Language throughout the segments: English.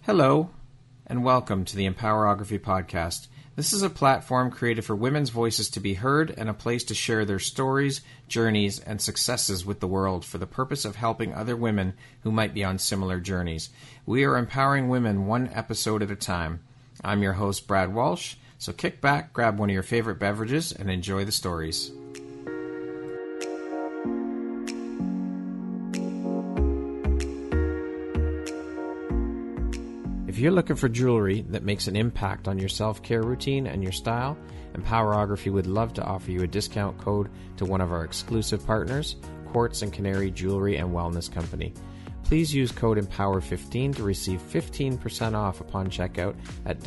Hello, and welcome to the Empowerography Podcast. This is a platform created for women's voices to be heard and a place to share their stories, journeys, and successes with the world for the purpose of helping other women who might be on similar journeys. We are empowering women one episode at a time. I'm your host, Brad Walsh, so kick back, grab one of your favorite beverages, and enjoy the stories. If you're looking for jewelry that makes an impact on your self-care routine and your style, Empowerography would love to offer you a discount code to one of our exclusive partners, Quartz and Canary Jewelry and Wellness Company. Please use code EMPOWER15 to receive 15% off upon checkout at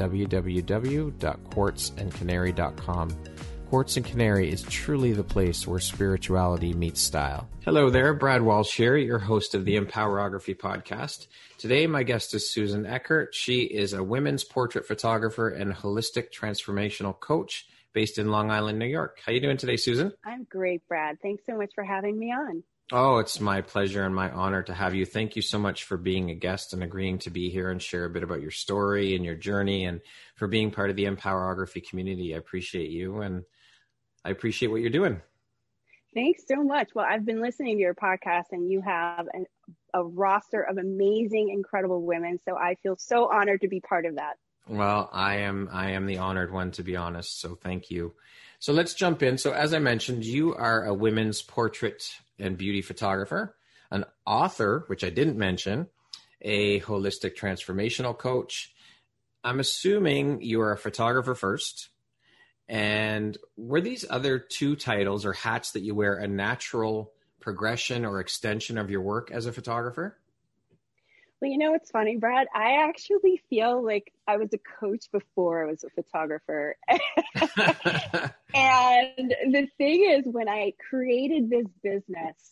www.quartzandcanary.com. Quartz and Canary is truly the place where spirituality meets style. Hello there, Brad Walsh here, your host of the Empowerography Podcast. Today, my guest is Susan Eckert. She is a women's portrait photographer and holistic transformational coach based in Long Island, New York. How are you doing today, Susan? I'm great, Brad. Thanks so much for having me on. Oh, it's my pleasure and my honor to have you. Thank you so much for being a guest and agreeing to be here and share a bit about your story and your journey and for being part of the Empowerography community. I appreciate you and I appreciate what you're doing. Thanks so much. Well, I've been listening to your podcast and you have a roster of amazing, incredible women. So I feel so honored to be part of that. Well, I am the honored one, to be honest. So thank you. So let's jump in. So as I mentioned, you are a women's portrait and beauty photographer, an author, which I didn't mention, a holistic transformational coach. I'm assuming you are a photographer first. And were these other two titles or hats that you wear a natural progression or extension of your work as a photographer? Well, you know, it's funny, Brad. I actually feel like I was a coach before I was a photographer. And the thing is, when I created this business,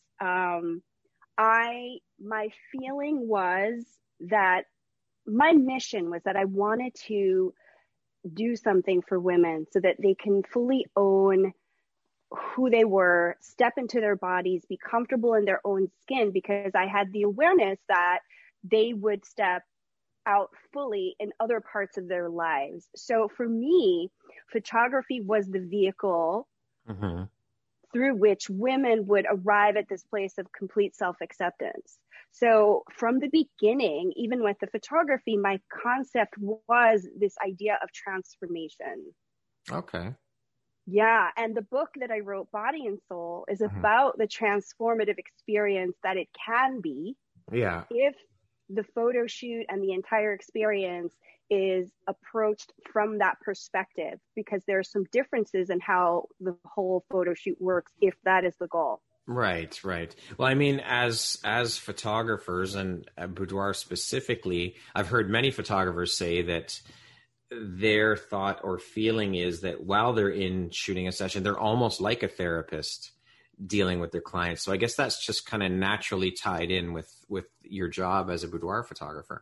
my feeling was that my mission was that I wanted to do something for women so that they can fully own who they were, step into their bodies, be comfortable in their own skin, because I had the awareness that they would step out fully in other parts of their lives. So for me, photography was the vehicle through which women would arrive at this place of complete self-acceptance. So from the beginning, even with the photography, my concept was this idea of transformation. Okay. Yeah. And the book that I wrote, Body and Soul, is about the transformative experience that it can be. Yeah. If the photo shoot and the entire experience is approached from that perspective, because there are some differences in how the whole photo shoot works if that is the goal. Right, right. Well, I mean, as photographers and boudoir specifically, I've heard many photographers say that their thought or feeling is that while they're in shooting a session, they're almost like a therapist dealing with their clients. So I guess that's just kind of naturally tied in with your job as a boudoir photographer.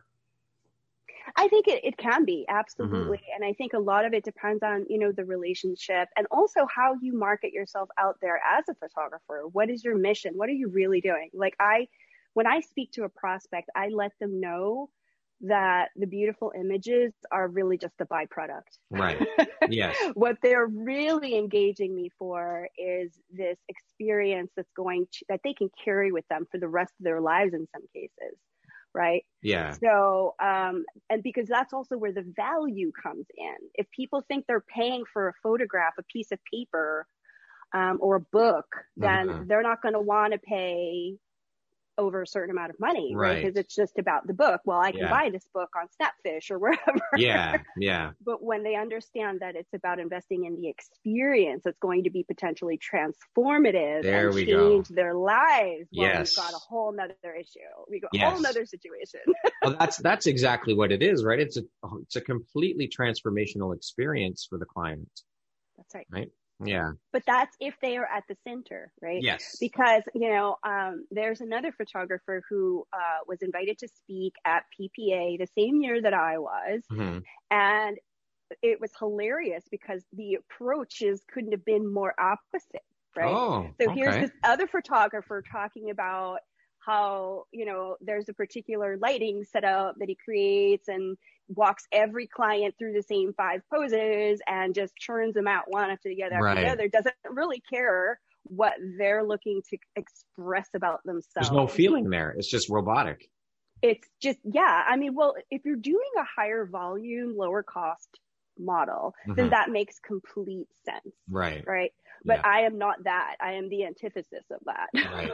I think it can be, absolutely. And I think a lot of it depends on, you know, the relationship and also how you market yourself out there as a photographer. What is your mission? What are you really doing? Like when I speak to a prospect, I let them know that the beautiful images are really just a byproduct. Right. Yes. What they're really engaging me for is this experience that they can carry with them for the rest of their lives in some cases. Right. Yeah. So, and because that's also where the value comes in. If people think they're paying for a photograph, a piece of paper, or a book, then they're not going to want to pay over a certain amount of money, right? Because it's just about the book. Well, I can buy this book on Snapfish or wherever. Yeah, yeah. But when they understand that it's about investing in the experience that's going to be potentially transformative and change their lives, well, we've got a whole nother issue. We got a whole nother situation. Well, that's exactly what it is, right? It's a completely transformational experience for the client. That's right. Right? Yeah. But that's if they are at the center, right? Yes. Because, you know, there's another photographer who was invited to speak at PPA the same year that I was. And it was hilarious because the approaches couldn't have been more opposite, right? Oh, so here's this other photographer talking about how, there's a particular lighting setup that he creates and walks every client through the same 5 poses and just churns them out one after the other after the other, doesn't really care what they're looking to express about themselves. There's no feeling there. It's just robotic. It's just, yeah. I mean, well, if you're doing a higher volume, lower cost model, then that makes complete sense. Right. Right. But I am not that. I am the antithesis of that.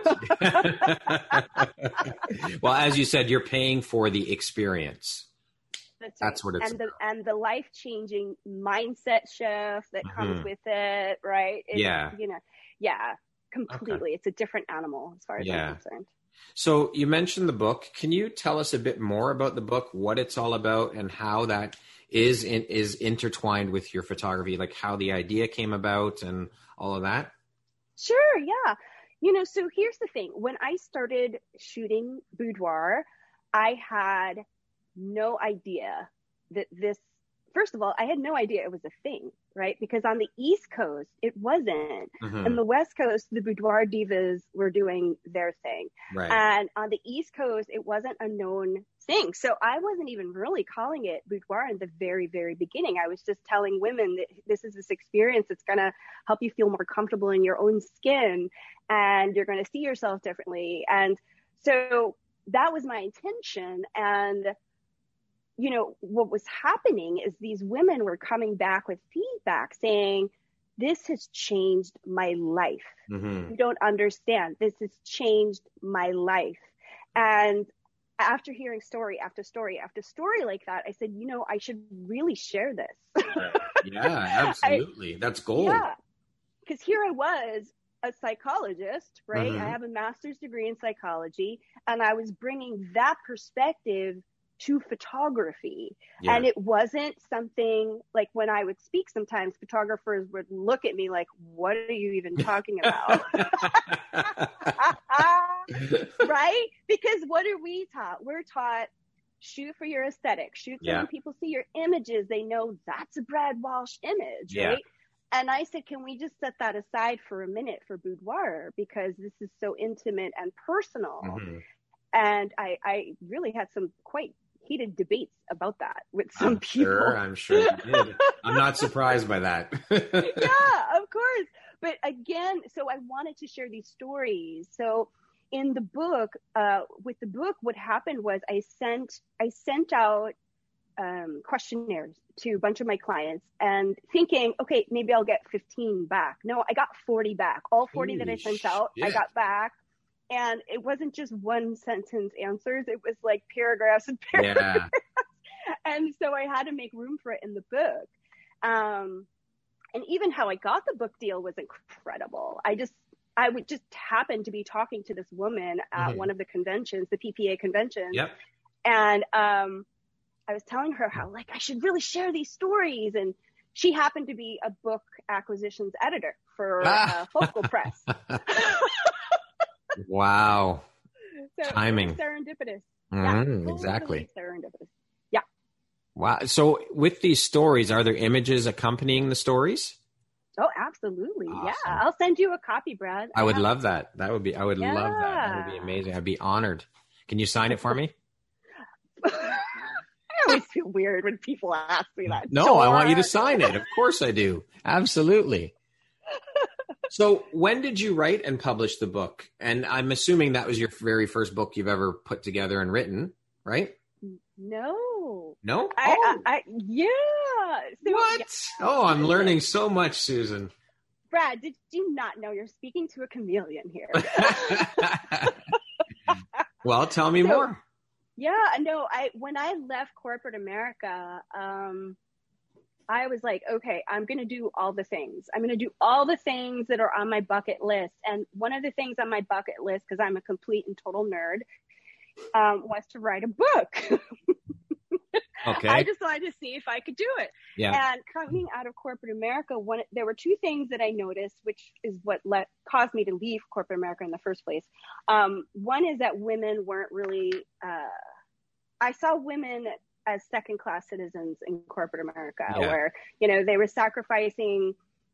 Right. Well, as you said, you're paying for the experience. That's what it's about. And the life-changing mindset shift that comes with it, right? Completely. Okay. It's a different animal as far as I'm concerned. So you mentioned the book. Can you tell us a bit more about the book, what it's all about, and how that is intertwined with your photography, like how the idea came about and all of that? Sure, yeah. So here's the thing. When I started shooting boudoir, I had no idea that first of all, I had no idea it was a thing, right? Because on the East Coast, it wasn't. On the West Coast, the boudoir divas were doing their thing. Right. And on the East Coast, it wasn't a known thing. So I wasn't even really calling it boudoir in the very, very beginning. I was just telling women that this is this experience that's going to help you feel more comfortable in your own skin and you're going to see yourself differently. And so that was my intention. And what was happening is these women were coming back with feedback saying, this has changed my life. You don't understand. This has changed my life. And after hearing story after story after story like that, I said, I should really share this. Yeah, absolutely. That's gold. Yeah, because here I was, a psychologist, right? I have a master's degree in psychology, and I was bringing that perspective to photography. Yeah. And it wasn't something like when I would speak, sometimes photographers would look at me like, what are you even talking about? Right? Because what are we taught? We're taught shoot for your aesthetic, shoot so when people see your images, they know that's a Brad Walsh image, right? And I said, can we just set that aside for a minute for boudoir? Because this is so intimate and personal. And I really had some quite heated debates about that with some people. I'm sure you did. I'm not surprised by that. Yeah, of course. But again, so I wanted to share these stories. So in the book, what happened was I sent out questionnaires to a bunch of my clients and thinking, okay, maybe I'll get 15 back. No, I got 40 back. All 40 that I sent out, I got back. And it wasn't just one sentence answers. It was like paragraphs and paragraphs. Yeah. And so I had to make room for it in the book. And even how I got the book deal was incredible. I would just happen to be talking to this woman at one of the conventions, the PPA convention. Yep. And I was telling her how I should really share these stories. And she happened to be a book acquisitions editor for Focal Press. Wow. So timing. Serendipitous. Exactly. Serendipitous. Yeah. Wow. So with these stories, are there images accompanying the stories? Oh, absolutely. Awesome. Yeah. I'll send you a copy, Brad. I would love that. I would love that. That would be amazing. I'd be honored. Can you sign it for me? I always feel weird when people ask me that. No, sure. I want you to sign it. Of course I do. Absolutely. So when did you write and publish the book? And I'm assuming that was your very first book you've ever put together and written, right? No. No? Yeah. So, what? Yeah. Oh, I'm learning so much, Susan. Brad, did you not know you're speaking to a chameleon here? Well, tell me more. Yeah, no, when I left corporate America, I was like, okay, I'm going to do all the things. I'm going to do all the things that are on my bucket list. And one of the things on my bucket list, because I'm a complete and total nerd, was to write a book. Okay. I decided to see if I could do it. Yeah. And coming out of corporate America, there were two things that I noticed, which is what caused me to leave corporate America in the first place. One is that women weren't really, I saw women as second-class citizens in corporate America, where, they were sacrificing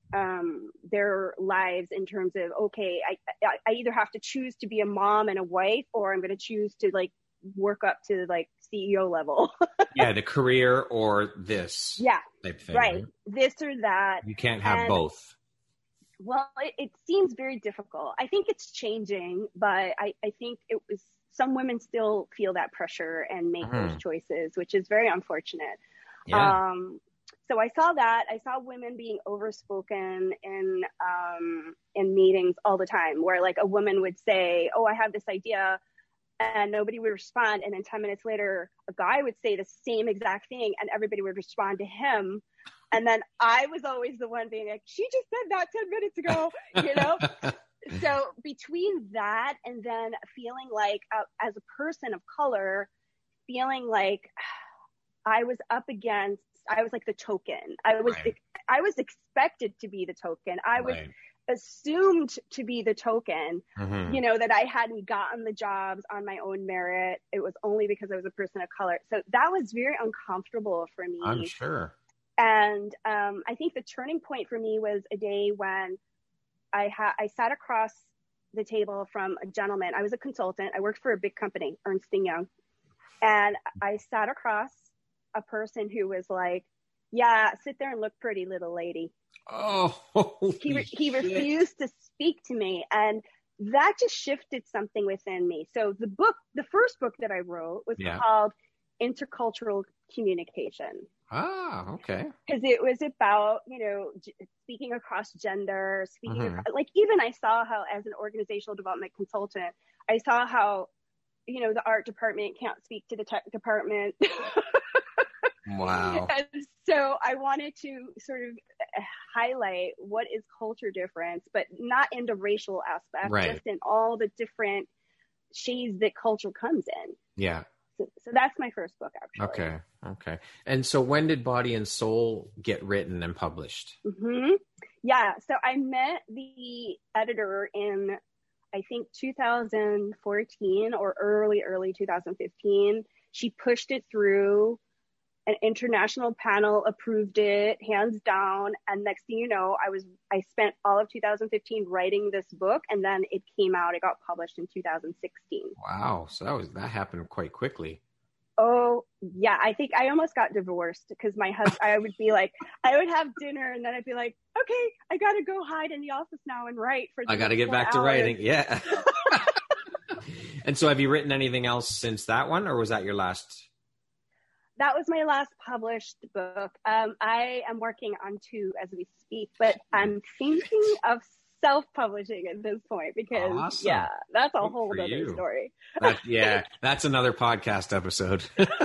their lives in terms of, okay, I either have to choose to be a mom and a wife, or I'm going to choose to like work up to like CEO level. Yeah, the career or this type thing. Right. This or that. You can't have both. Well, it seems very difficult. I think it's changing, but I think it was, some women still feel that pressure and make those choices, which is very unfortunate. Yeah. So I saw that. I saw women being overspoken in meetings all the time, where like a woman would say, "Oh, I have this idea," and nobody would respond. And then 10 minutes later, a guy would say the same exact thing, and everybody would respond to him. And then I was always the one being like, "She just said that 10 minutes ago," you know? So between that and then feeling like, as a person of color, feeling like I was like the token. I was expected to be the token. I was assumed to be the token, you know, that I hadn't gotten the jobs on my own merit. It was only because I was a person of color. So that was very uncomfortable for me. I'm sure. And I think the turning point for me was a day when I sat across the table from a gentleman. I was a consultant. I worked for a big company, Ernst & Young. And I sat across a person who was like, "Yeah, sit there and look pretty, little lady." Oh, he refused to speak to me. And that just shifted something within me. So the first book that I wrote was called Intercultural Communication. Ah, okay. Because it was about, you know, speaking across gender, like even I saw how, as an organizational development consultant, I saw how, you know, the art department can't speak to the tech department. Wow. And so I wanted to sort of highlight what is culture difference, but not in the racial aspect, just in all the different shades that culture comes in. Yeah. So that's my first book, actually. Okay. And so when did Body and Soul get written and published? Yeah. So I met the editor in, I think, 2014 or early 2015. She pushed it through. An international panel approved it, hands down. And next thing you know, I spent all of 2015 writing this book, and then it came out. It got published in 2016. Wow. So that happened quite quickly. Oh, yeah. I think I almost got divorced because my husband, I would be like, I would have dinner and then I'd be like, "Okay, I got to go hide in the office now and write for the I got to get back to writing." Yeah. And so have you written anything else since that one, or was that your last? That was my last published book. I am working on 2 as we speak, but I'm thinking of self-publishing at this point because, that's a whole other story. That's another podcast episode.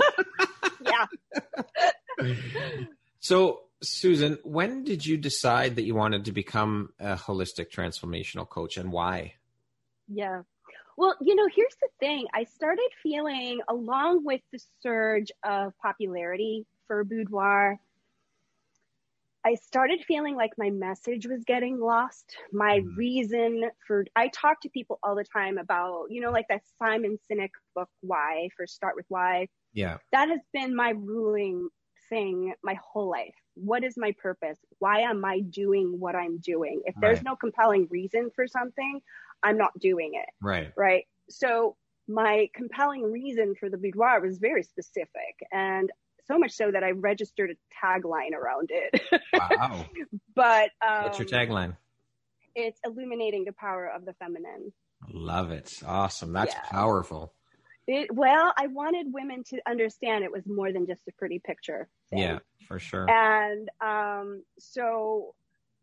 Yeah. So, Susan, when did you decide that you wanted to become a holistic transformational coach, and why? Yeah. Well, you know, here's the thing. I started feeling, along with the surge of popularity for boudoir, I started feeling like my message was getting lost. My reason I talk to people all the time about, you know, like that Simon Sinek book, Why, First Start with Why. Yeah. That has been my ruling thing my whole life. What is my purpose? Why am I doing what I'm doing? If there's no compelling reason for something, I'm not doing it. Right. So my compelling reason for the boudoir was very specific, and so much so that I registered a tagline around it. Wow. But what's your tagline? It's illuminating the power of the feminine. Love it. Awesome. That's powerful. Well, I wanted women to understand it was more than just a pretty picture thing. Yeah, for sure. And so,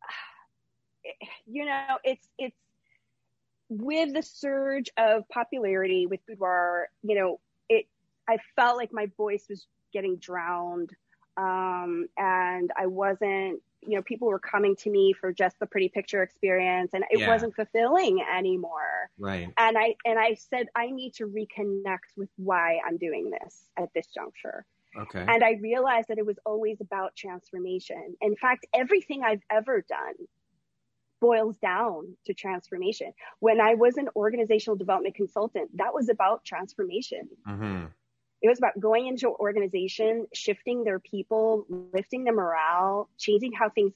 you know, it's with the surge of popularity with boudoir, you know, I felt like my voice was getting drowned. And I wasn't, you know, people were coming to me for just the pretty picture experience, and it wasn't fulfilling anymore. Right. And I said, I need to reconnect with why I'm doing this at this juncture. Okay. And I realized that it was always about transformation. In fact, everything I've ever done boils down to transformation. When I was an organizational development consultant, that was about transformation. It was about going into an organization, shifting their people, lifting their morale, changing how things get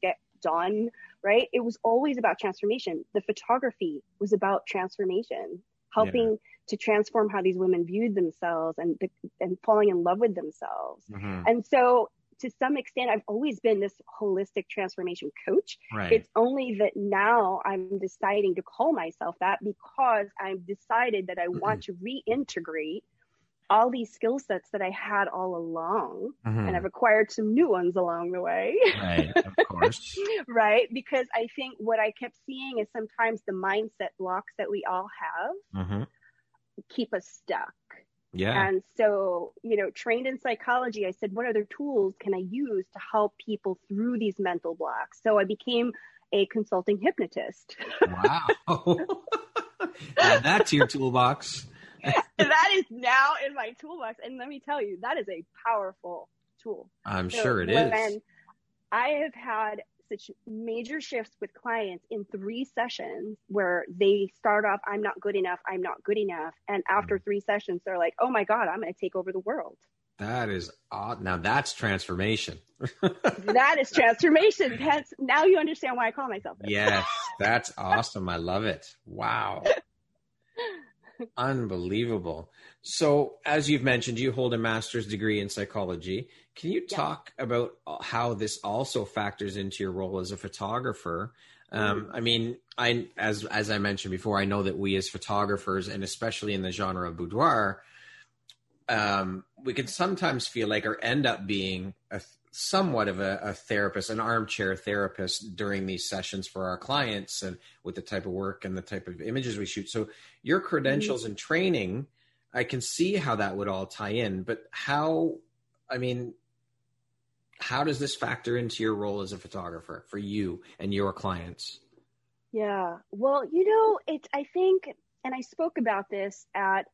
done, right? It was always about transformation. The photography was about transformation, helping to transform how these women viewed themselves and falling in love with themselves. Mm-hmm. And so to some extent, I've always been this holistic transformation coach. Right. It's only that now I'm deciding to call myself that because I've decided that I want to reintegrate all these skill sets that I had all along. Mm-hmm. And I've acquired some new ones along the way. Right, of course. Right. Because I think what I kept seeing is sometimes the mindset blocks that we all have Mm-hmm. keep us stuck. Yeah. And so, trained in psychology, I said, what other tools can I use to help people through these mental blocks? So I became a consulting hypnotist. Wow. Add that to your toolbox. That is now in my toolbox. And let me tell you, that is a powerful tool. I'm sure it is. I have had such major shifts with clients in 3 sessions where they start off, I'm not good enough. And after 3 sessions, they're like, oh my God, I'm going to take over the world. That is odd. Now that's transformation. That is transformation. Now you understand why I call myself this. Yes, that's awesome. I love it. Wow. Unbelievable. So as you've mentioned, you hold a master's degree in psychology. Can you talk about how this also factors into your role as a photographer? I mean, as I mentioned before, I know that we as photographers, and especially in the genre of boudoir, we can sometimes feel like or end up being somewhat of a therapist, an armchair therapist during these sessions for our clients and with the type of work and the type of images we shoot. So your credentials and training, I can see how that would all tie in, but how does this factor into your role as a photographer for you and your clients? Yeah, well, I think, and I spoke about this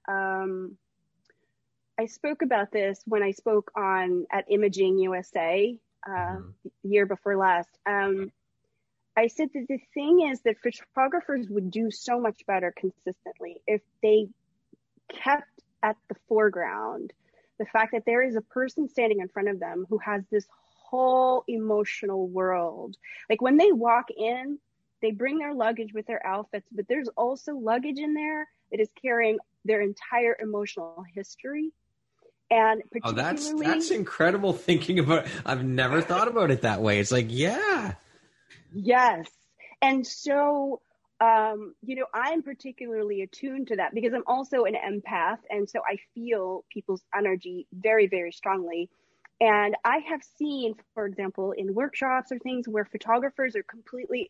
when I spoke at Imaging USA the year before last. I said that the thing is that photographers would do so much better consistently if they kept at the foreground the fact that there is a person standing in front of them who has this whole emotional world. Like when they walk in, they bring their luggage with their outfits, but there's also luggage in there that is carrying their entire emotional history. And particularly, that's incredible thinking about. I've never thought about it that way. It's like, yeah. Yes. And so, I'm particularly attuned to that because I'm also an empath. And so I feel people's energy very, very strongly. And I have seen, for example, in workshops or things where photographers are completely,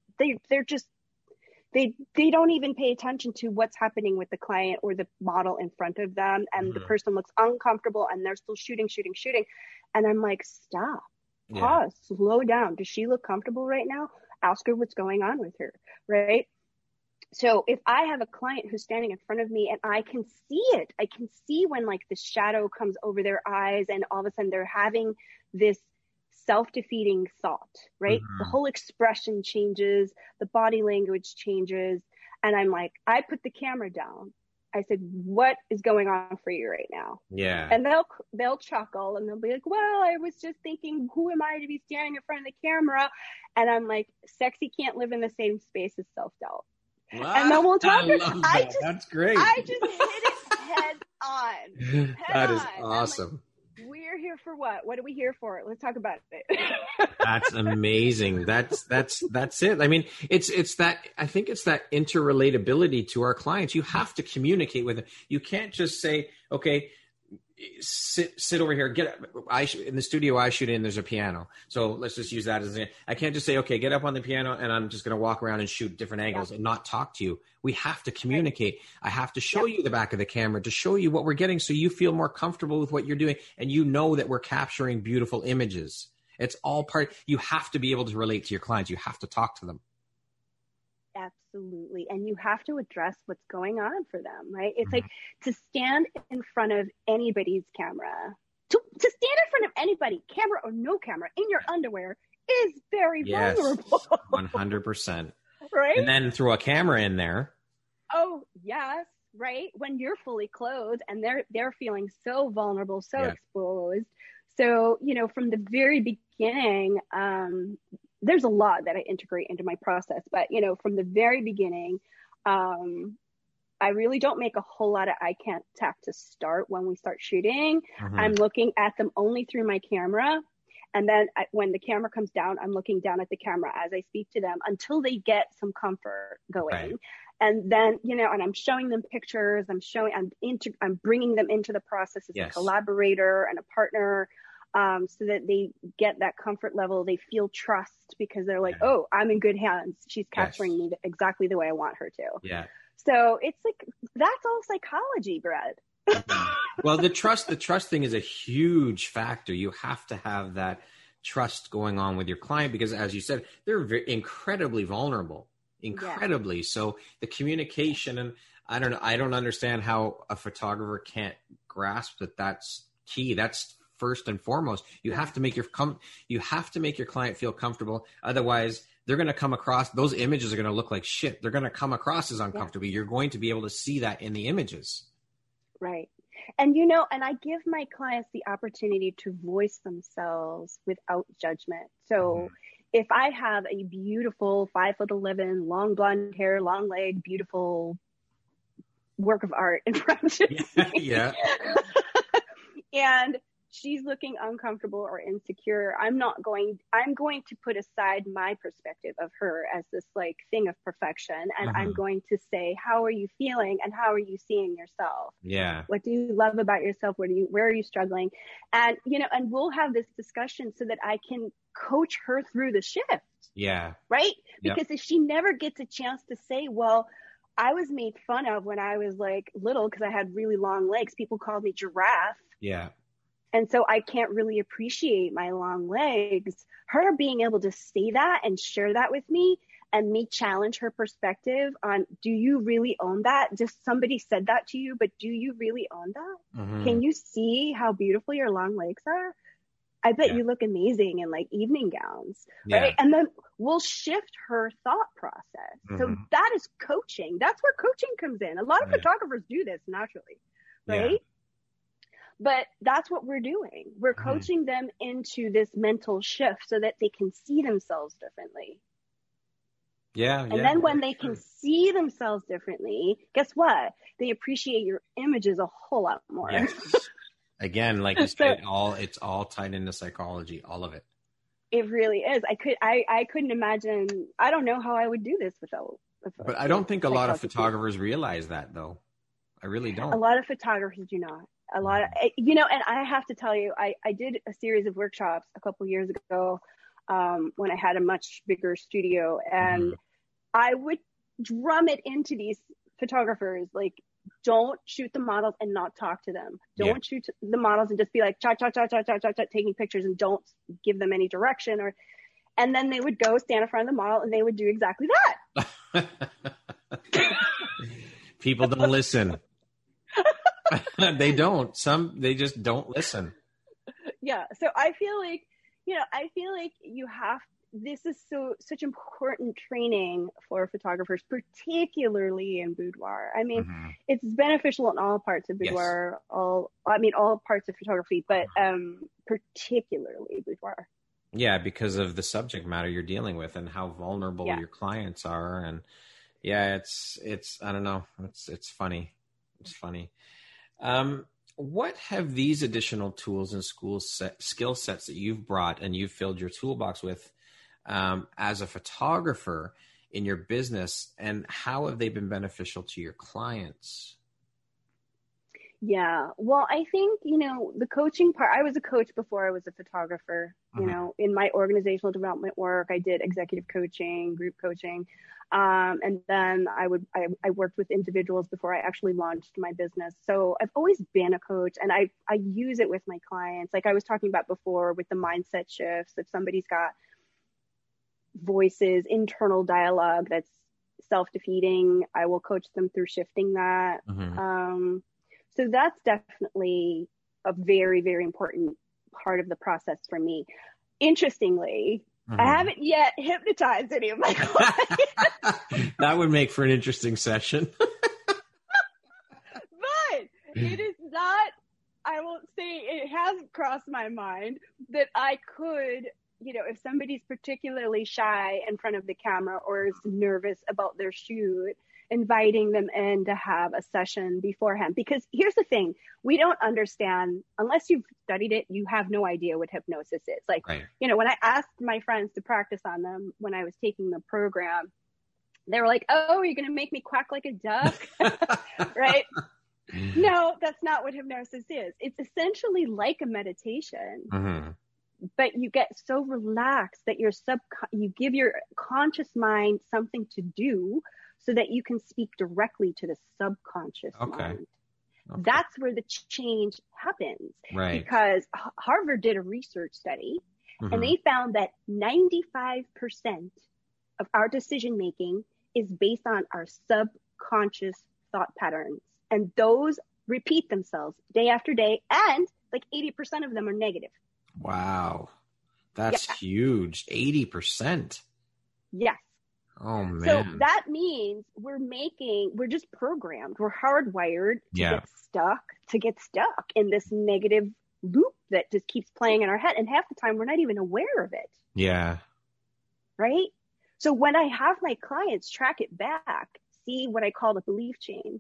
they don't even pay attention to what's happening with the client or the model in front of them. And the person looks uncomfortable and they're still shooting. And I'm like, stop, pause, slow down. Does she look comfortable right now? Ask her what's going on with her, right? So if I have a client who's standing in front of me and I can see it, I can see when like the shadow comes over their eyes and all of a sudden they're having this self-defeating thought, right? The whole expression changes, the body language changes. And I'm like, I put the camera down. I said, what is going on for you right now? Yeah. And they'll chuckle and they'll be like, well, I was just thinking, who am I to be standing in front of the camera? And I'm like, sexy can't live in the same space as self-doubt. Wow. And then we'll talk. That's great. I just hit it head on. That is awesome. Like, we're here for what? What are we here for? Let's talk about it. That's amazing. That's it. I mean, it's that, I think it's that interrelatability to our clients. You have to communicate with them. You can't just say, okay, sit over here. In the studio I shoot in, there's a piano. So let's just use that as I can't just say, okay, get up on the piano and I'm just going to walk around and shoot different angles and not talk to you. We have to communicate. I have to show you the back of the camera to show you what we're getting so you feel more comfortable with what you're doing and you know that we're capturing beautiful images. It's all part. You have to be able to relate to your clients. You have to talk to them. Absolutely. And you have to address what's going on for them, right? It's like to stand in front of anybody's camera, to stand in front of anybody, camera or no camera, in your underwear is very vulnerable. 100%. Right? And then throw a camera in there. Oh, yes. Right. When you're fully clothed and they're feeling so vulnerable, so exposed. So, from the very beginning, there's a lot that I integrate into my process, but from the very beginning, I really don't make a whole lot of eye contact to start when we start shooting. Mm-hmm. I'm looking at them only through my camera. And then when the camera comes down, I'm looking down at the camera as I speak to them until they get some comfort going. Right. And then, and I'm showing them pictures. I'm bringing them into the process as a collaborator and a partner, so that they get that comfort level. They feel trust because they're like, oh, I'm in good hands. She's capturing me exactly the way I want her to. Yeah. So it's like, that's all psychology, Brett. Well, the trust thing is a huge factor. You have to have that trust going on with your client because, as you said, they're incredibly vulnerable, incredibly. Yeah. So the communication, and I don't understand how a photographer can't grasp that. That's key. That's first and foremost. You have to make your client feel comfortable. Otherwise, they're going to come across, those images are going to look like shit. They're going to come across as uncomfortable. Yeah. You're going to be able to see that in the images. Right. And, and I give my clients the opportunity to voice themselves without judgment. So if I have a beautiful 5'11", long blonde hair, long leg, beautiful work of art in front of me. Yeah. And she's looking uncomfortable or insecure, I'm going to put aside my perspective of her as this like thing of perfection. And I'm going to say, how are you feeling? And how are you seeing yourself? Yeah. What do you love about yourself? Where are you struggling? And, and we'll have this discussion so that I can coach her through the shift. Yeah. Right. Because if she never gets a chance to say, well, I was made fun of when I was like little because I had really long legs. People called me giraffe. Yeah. And so I can't really appreciate my long legs. Her being able to say that and share that with me and me challenge her perspective on, do you really own that? Just somebody said that to you, but do you really own that? Mm-hmm. Can you see how beautiful your long legs are? I bet you look amazing in like evening gowns, right? And then we'll shift her thought process. So that is coaching. That's where coaching comes in. A lot of photographers do this naturally, right? Yeah. But that's what we're doing. We're coaching them into this mental shift so that they can see themselves differently. Yeah. And then when they can see themselves differently, guess what? They appreciate your images a whole lot more. Yes. Again, like you said, it's all tied into psychology, all of it. It really is. I couldn't imagine. I don't know how I would do this without. But I don't think a lot of photographers realize that, though. I really don't. A lot of photographers do not. A lot of, and I have to tell you, I did a series of workshops a couple years ago when I had a much bigger studio, and I would drum it into these photographers, like, don't shoot the models and not talk to them. Don't shoot the models and just be like, cha, cha, cha, cha, cha, cha, cha, taking pictures and don't give them any direction. And then they would go stand in front of the model and they would do exactly that. People don't listen. They don't. They just don't listen. Yeah. So I feel like you have, this is such important training for photographers, particularly in boudoir. I mean, it's beneficial in all parts of boudoir, all parts of photography, but particularly boudoir. Yeah, because of the subject matter you're dealing with and how vulnerable your clients are. And it's I don't know. It's funny. It's funny. What have these additional tools and skill sets that you've brought and you've filled your toolbox with as a photographer in your business, and how have they been beneficial to your clients? Yeah, well, I think, the coaching part, I was a coach before I was a photographer. In my organizational development work, I did executive coaching, group coaching. And then I worked with individuals before I actually launched my business. So I've always been a coach, and I use it with my clients. Like I was talking about before with the mindset shifts. If somebody's got voices, internal dialogue that's self-defeating, I will coach them through shifting that. So that's definitely a very, very important part of the process for me. Interestingly, I haven't yet hypnotized any of my clients. That would make for an interesting session. But it is not, I won't say it hasn't crossed my mind that I could if somebody's particularly shy in front of the camera or is nervous about their shoot, inviting them in to have a session beforehand. Because here's the thing, we don't understand, unless you've studied it, you have no idea what hypnosis is. Like, Right. When I asked my friends to practice on them when I was taking the program, they were like, oh, you're going to make me quack like a duck, right? No, that's not what hypnosis is. It's essentially like a meditation, Mm-hmm. but you get so relaxed that you give your conscious mind something to do so that you can speak directly to the subconscious mind. Okay. That's where the change happens. Right. Because Harvard did a research study, and they found that 95% of our decision making is based on our subconscious thought patterns. And those repeat themselves day after day. And like 80% of them are negative. Wow. That's huge. 80%. Yes. Oh, man. So that means we're just programmed. We're hardwired to get stuck in this negative loop that just keeps playing in our head. And half the time we're not even aware of it. Yeah. Right? So when I have my clients track it back, see what I call the belief chain,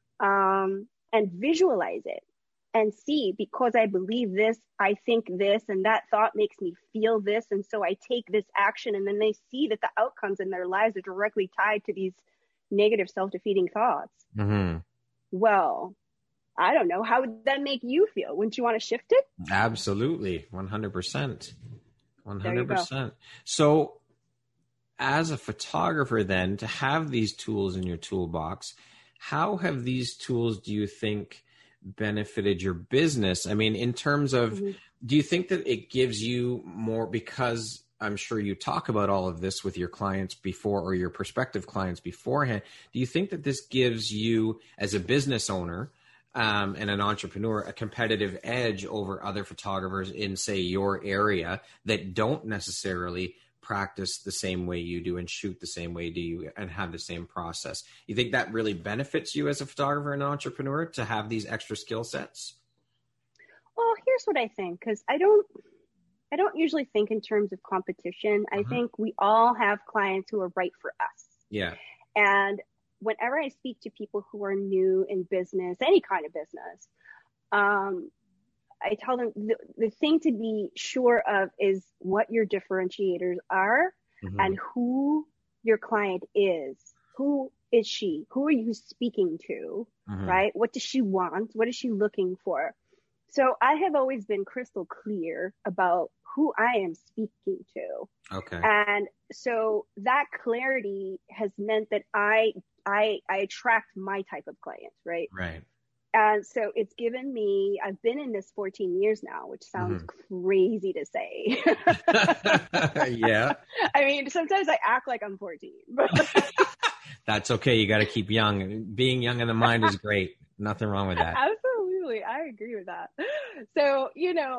and visualize it and see, because I believe this, I think this, and that thought makes me feel this. And so I take this action, and then they see that the outcomes in their lives are directly tied to these negative self-defeating thoughts. Mm-hmm. Well, I don't know. How would that make you feel? Wouldn't you want to shift it? Absolutely. 100%. 100%. So as a photographer then, to have these tools in your toolbox, how have these tools, do you think, benefited your business? I mean, in terms of, do you think that it gives you more, because I'm sure you talk about all of this with your clients before, or your prospective clients beforehand, do you think that this gives you as a business owner and an entrepreneur a competitive edge over other photographers in, say, your area that don't necessarily practice the same way you do and shoot the same way you and have the same process? You think that really benefits you as a photographer and entrepreneur to have these extra skill sets? Well, here's what I think, because I don't usually think in terms of competition. I think we all have clients who are right for us. Yeah. And whenever I speak to people who are new in business, any kind of business, I tell them the thing to be sure of is what your differentiators are and who your client is. Who is she? Who are you speaking to? Right? What does she want? What is she looking for? So I have always been crystal clear about who I am speaking to. Okay. And so that clarity has meant that I attract my type of clients, right? Right. And so it's given me, I've been in this 14 years now, which sounds crazy to say. Yeah. I mean, sometimes I act like I'm 14. That's okay. You got to keep young. Being young in the mind is great. Nothing wrong with that. Absolutely. I agree with that. So,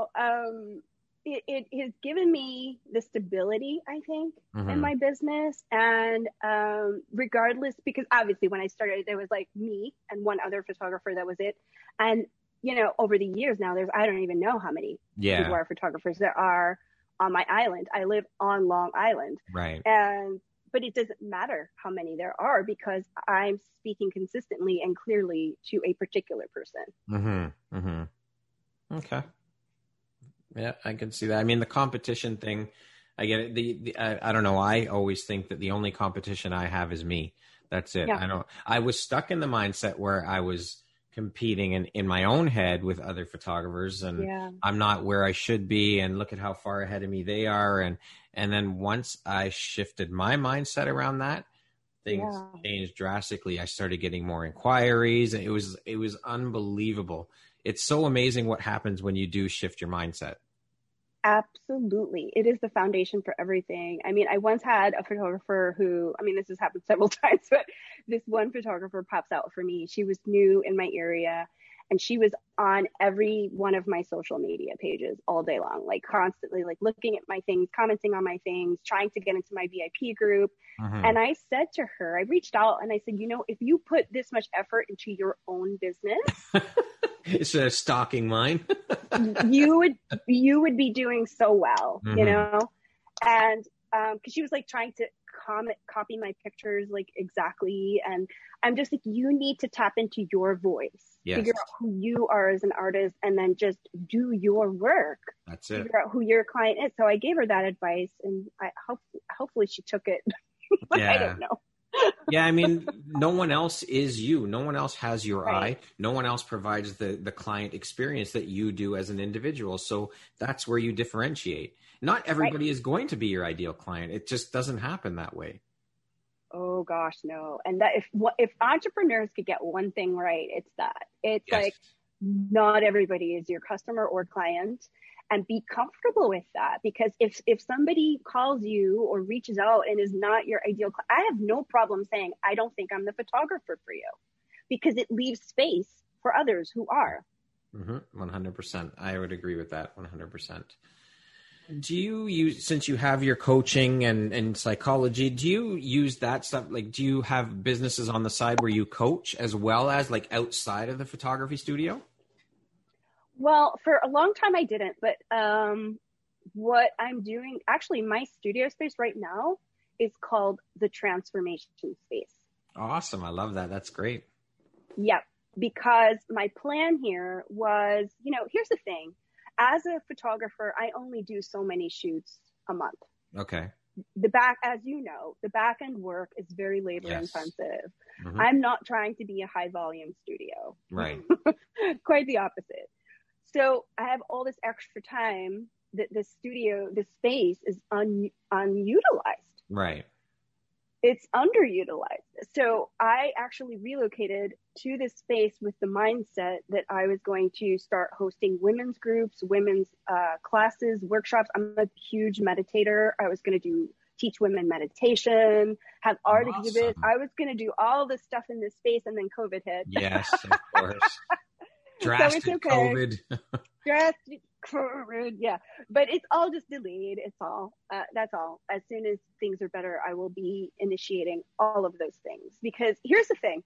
it has given me the stability, I think, in my business. And regardless, because obviously when I started, there was like me and one other photographer, that was it. And, over the years now, I don't even know how many people are photographers there are on my island. I live on Long Island. Right. But it doesn't matter how many there are, because I'm speaking consistently and clearly to a particular person. Okay. Yeah, I can see that. I mean, the competition thing, I get it. I don't know. I always think that the only competition I have is me. That's it. Yeah. I was stuck in the mindset where I was competing in my own head with other photographers, and I'm not where I should be, and look at how far ahead of me they are. And then once I shifted my mindset around that, things changed drastically. I started getting more inquiries, and it was unbelievable. It's so amazing what happens when you do shift your mindset. Absolutely. It is the foundation for everything. I mean, I once had a photographer who, this has happened several times, but this one photographer pops out for me. She was new in my area, and she was on every one of my social media pages all day long, like constantly, like looking at my things, commenting on my things, trying to get into my VIP group. And I said to her, I reached out and I said, if you put this much effort into your own business, instead of stalking mine, you would be doing so well, And because she was like trying to copy my pictures like exactly, and I'm just like, you need to tap into your voice, figure out who you are as an artist, and then just do your work. That's it. Figure out who your client is. So I gave her that advice, and hopefully she took it. But I don't know. Yeah, I mean, no one else is you. No one else has your eye. No one else provides the client experience that you do as an individual. So that's where you differentiate. Not everybody is going to be your ideal client. It just doesn't happen that way. Oh gosh, no. And that if entrepreneurs could get one thing right, it's that. It's like not everybody is your customer or client, and be comfortable with that. Because if somebody calls you or reaches out and is not your ideal client, I have no problem saying, I don't think I'm the photographer for you, because it leaves space for others who are. 100%. I would agree with that 100%. Do you use, since you have your coaching and psychology, do you use that stuff? Like, do you have businesses on the side where you coach as well as like outside of the photography studio? Well, for a long time I didn't, but what I'm doing, actually my studio space right now is called the Transformation Space. Awesome. I love that. That's great. Yep. Because my plan here was, here's the thing. As a photographer, I only do so many shoots a month. Okay. The back end work is very labor intensive. Mm-hmm. I'm not trying to be a high volume studio. Right. Quite the opposite. So I have all this extra time that the space is unutilized. Right. It's underutilized. So I actually relocated to this space with the mindset that I was going to start hosting women's groups, women's classes, workshops. I'm a huge meditator. I was going to teach women meditation, have art exhibits. I was going to do all this stuff in this space, and then COVID hit. Yes, of course. Drastic so COVID. Drastic COVID, yeah. But it's all just delayed. It's all. That's all. As soon as things are better, I will be initiating all of those things. Because here's the thing.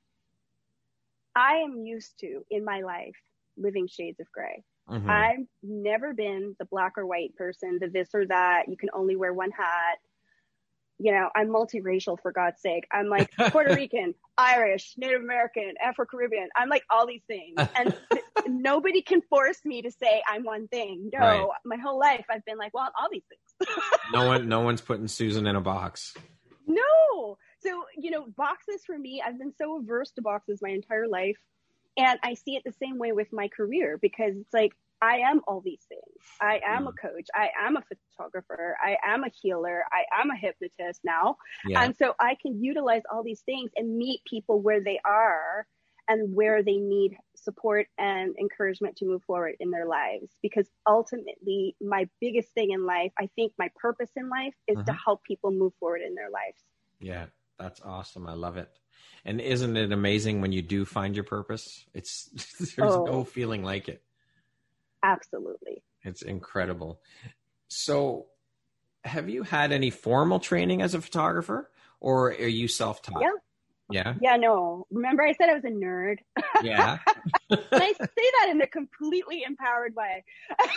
I am used to, in my life, living shades of gray. Mm-hmm. I've never been the black or white person, the this or that. You can only wear one hat. I'm multiracial, for God's sake. I'm like Puerto Rican, Irish, Native American, Afro-Caribbean. I'm like all these things. And nobody can force me to say I'm one thing. No, right. My whole life I've been like, well, I'm all these things. No one's putting Susan in a box. No. So, boxes for me, I've been so averse to boxes my entire life. And I see it the same way with my career, because it's like, I am all these things. I am a coach. I am a photographer. I am a healer. I am a hypnotist now. Yeah. And so I can utilize all these things and meet people where they are and where they need support and encouragement to move forward in their lives. Because ultimately, my biggest thing in life, I think my purpose in life is to help people move forward in their lives. Yeah, that's awesome. I love it. And isn't it amazing when you do find your purpose? There's no feeling like it. Absolutely. It's incredible. So have you had any formal training as a photographer, or are you self-taught? Yeah, no. Remember I said I was a nerd? Yeah. And I say that in a completely empowered way.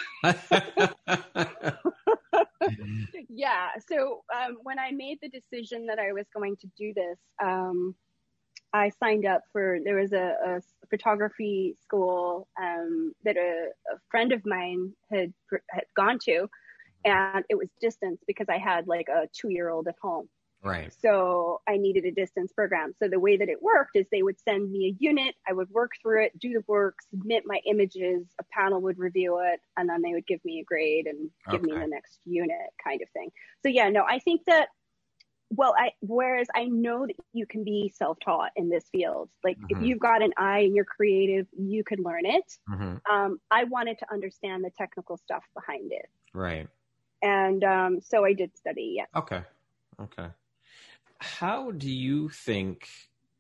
Yeah. So when I made the decision that I was going to do this, I signed up there was a photography school that a friend of mine had gone to, and it was distance because I had like a 2-year-old at home. Right. So I needed a distance program. So the way that it worked is they would send me a unit, I would work through it, do the work, submit my images, a panel would review it, and then they would give me a grade and give me the next unit kind of thing. So yeah, no, I think that, whereas I know that you can be self-taught in this field, like if you've got an eye and you're creative, you could learn it. I wanted to understand the technical stuff behind it. Right. And so I did study. Yeah. Okay. How do you think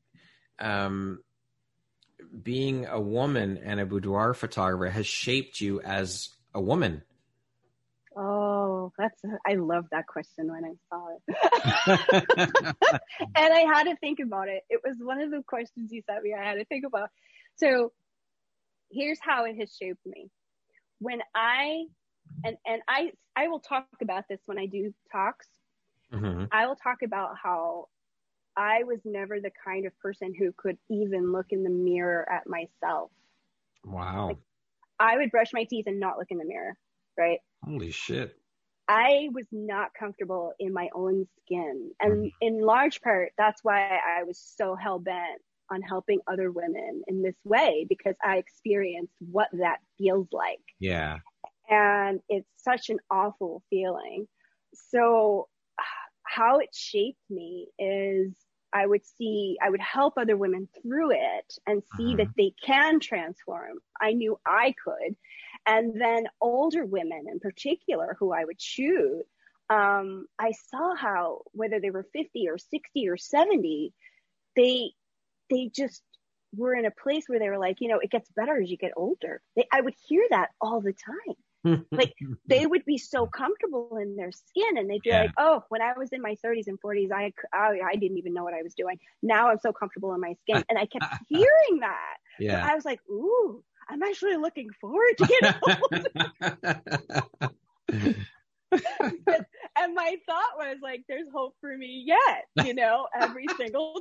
being a woman and a boudoir photographer has shaped you as a woman? Oh, I love that question when I saw it. And I had to think about it. It was one of the questions you sent me. I had to think about. So here's how it has shaped me. When I and I will talk about this when I do talks. Mm-hmm. I will talk about how I was never the kind of person who could even look in the mirror at myself. Wow. Like, I would brush my teeth and not look in the mirror, right? Holy shit. I was not comfortable in my own skin. And in large part, that's why I was so hell-bent on helping other women in this way, because I experienced what that feels like. Yeah. And it's such an awful feeling. So how it shaped me is I would help other women through it and see that they can transform. I knew I could. And then older women in particular who I would shoot, I saw how, whether they were 50 or 60 or 70, they just were in a place where they were like, it gets better as you get older. I would hear that all the time. Like, they would be so comfortable in their skin, and they'd be like, oh, when I was in my 30s and 40s, I didn't even know what I was doing. Now I'm so comfortable in my skin. And I kept hearing that. Yeah. So I was like, ooh, I'm actually looking forward to getting old. And my thought was like, there's hope for me yet, every single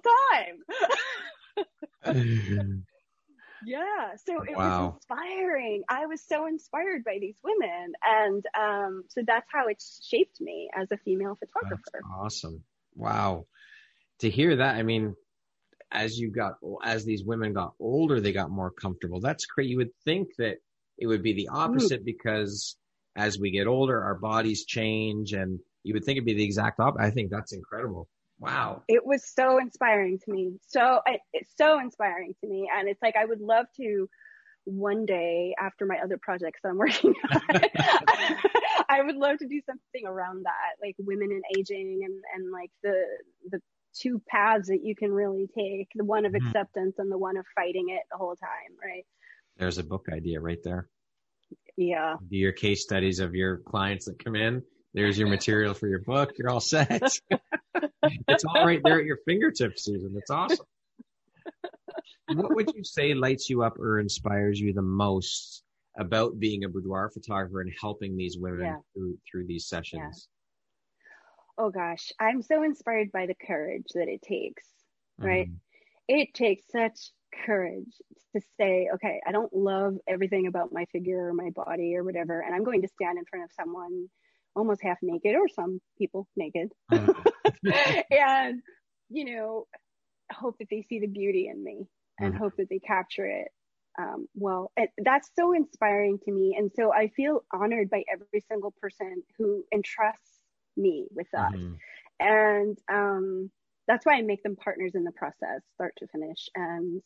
time. Yeah. So it was inspiring. I was so inspired by these women. And so that's how it shaped me as a female photographer. That's awesome. Wow. To hear that, I mean, as these women got older, they got more comfortable. That's great. You would think that it would be the opposite, because as we get older, our bodies change, and you would think it'd be the exact opposite. I think that's incredible. Wow. It was so inspiring to me. It's so inspiring to me. And it's like, I would love to one day, after my other projects that I'm working on, I would love to do something around that, like women in aging and like the two paths that you can really take, the one of acceptance and the one of fighting it the whole time. Right. There's a book idea right there. Yeah. Do your case studies of your clients that come in. There's your material for your book. You're all set. It's all right there at your fingertips, Susan. It's awesome. What would you say lights you up or inspires you the most about being a boudoir photographer and helping these women through these sessions? Yeah. Oh gosh, I'm so inspired by the courage that it takes, right? It takes such courage to say, okay, I don't love everything about my figure or my body or whatever, and I'm going to stand in front of someone almost half naked, or some people naked, and hope that they see the beauty in me and hope that they capture it. That's so inspiring to me, and so I feel honored by every single person who entrusts me with that, and that's why I make them partners in the process, start to finish. And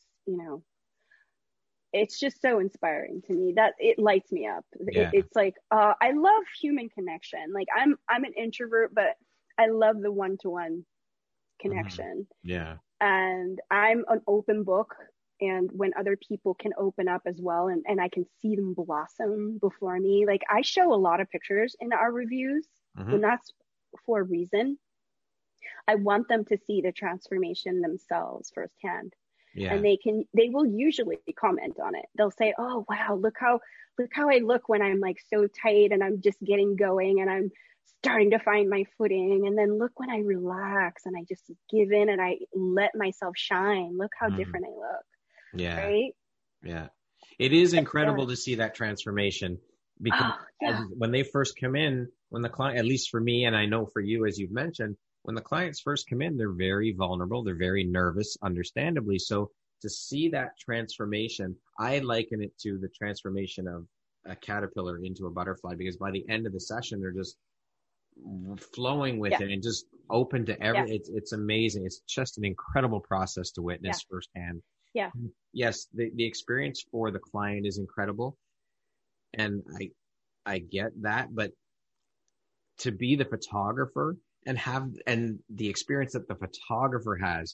it's just so inspiring to me that it lights me up. It's like, I love human connection. Like, I'm an introvert, but I love the one-to-one connection. Yeah. And I'm an open book. And when other people can open up as well, and I can see them blossom before me, like, I show a lot of pictures in our reviews, and that's for a reason. I want them to see the transformation themselves firsthand. Yeah. And they will usually comment on it. They'll say, oh, wow, look how I look when I'm like so tight and I'm just getting going and I'm starting to find my footing. And then look when I relax and I just give in and I let myself shine. Look how different I look. Yeah. Right? Yeah. It is incredible to see that transformation, because when they first come in, when the client, at least for me, and I know for you, as you've mentioned, when the clients first come in, they're very vulnerable. They're very nervous, understandably. So to see that transformation, I liken it to the transformation of a caterpillar into a butterfly, because by the end of the session, they're just flowing with it and just open to it's amazing. It's just an incredible process to witness firsthand. Yeah. Yes. The experience for the client is incredible. And I get that, but to be the photographer and the experience that the photographer has,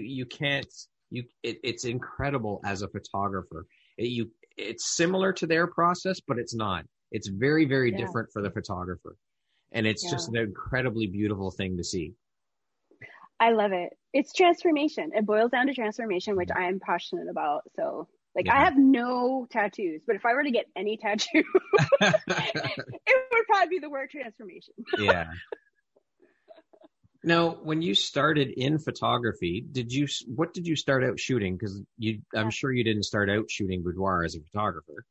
it's incredible as a photographer. It's similar to their process, but it's not. It's very, very different for the photographer. And it's just an incredibly beautiful thing to see. I love it. It's transformation. It boils down to transformation, which I am passionate about. So Like Yeah. I have no tattoos, but if I were to get any tattoo, it would probably be the word transformation. Yeah. Now, when you started in photography, what did you start out shooting? Because I'm sure you didn't start out shooting boudoir as a photographer.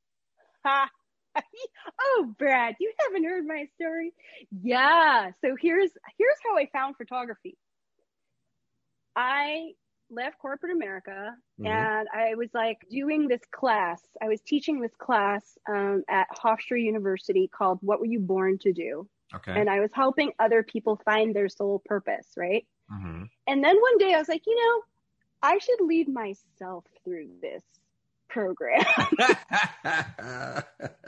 Oh, Brad, you haven't heard my story. Yeah. So here's how I found photography. I left corporate America and I was like doing this class. I was teaching this class at Hofstra University called What Were You Born to Do? Okay. And I was helping other people find their soul purpose, right? Mm-hmm. And then one day I was like, I should lead myself through this program. And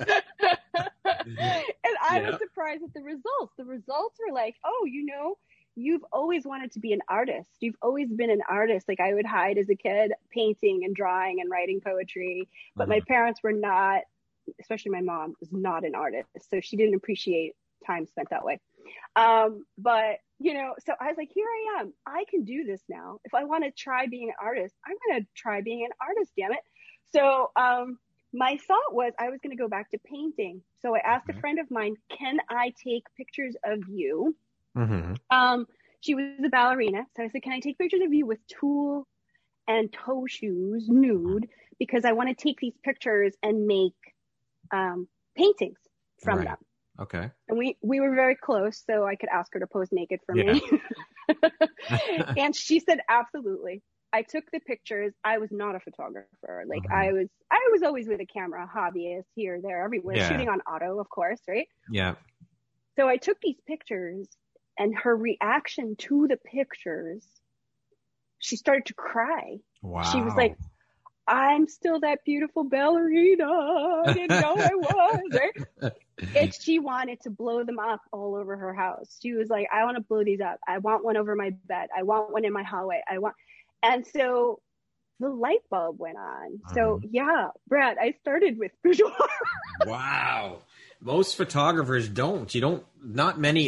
I was surprised at the results. The results were like, oh, you've always wanted to be an artist. You've always been an artist. Like I would hide as a kid painting and drawing and writing poetry, but my parents were not, especially my mom was not an artist. So she didn't appreciate time spent that way. But so I was like, here I am. I can do this now. If I want to try being an artist, I'm going to try being an artist, damn it. So, my thought was I was going to go back to painting. So I asked a friend of mine, can I take pictures of you? Mm-hmm. She was a ballerina. So I said, can I take pictures of you with tulle and toe shoes, nude? Because I want to take these pictures and make, paintings from them. Okay. And we were very close, so I could ask her to pose naked for me. And she said, absolutely. I took the pictures. I was not a photographer. Like I was always with a camera, hobbyist here, there, everywhere, shooting on auto, of course, right? Yeah. So I took these pictures, and her reaction to the pictures, she started to cry. Wow. She was like, I'm still that beautiful ballerina. I didn't know I was. Right? And she wanted to blow them up all over her house. She was like, I want to blow these up. I want one over my bed. I want one in my hallway. And so the light bulb went on. So yeah, Brad, I started with boudoir. Wow. Most photographers don't. Not many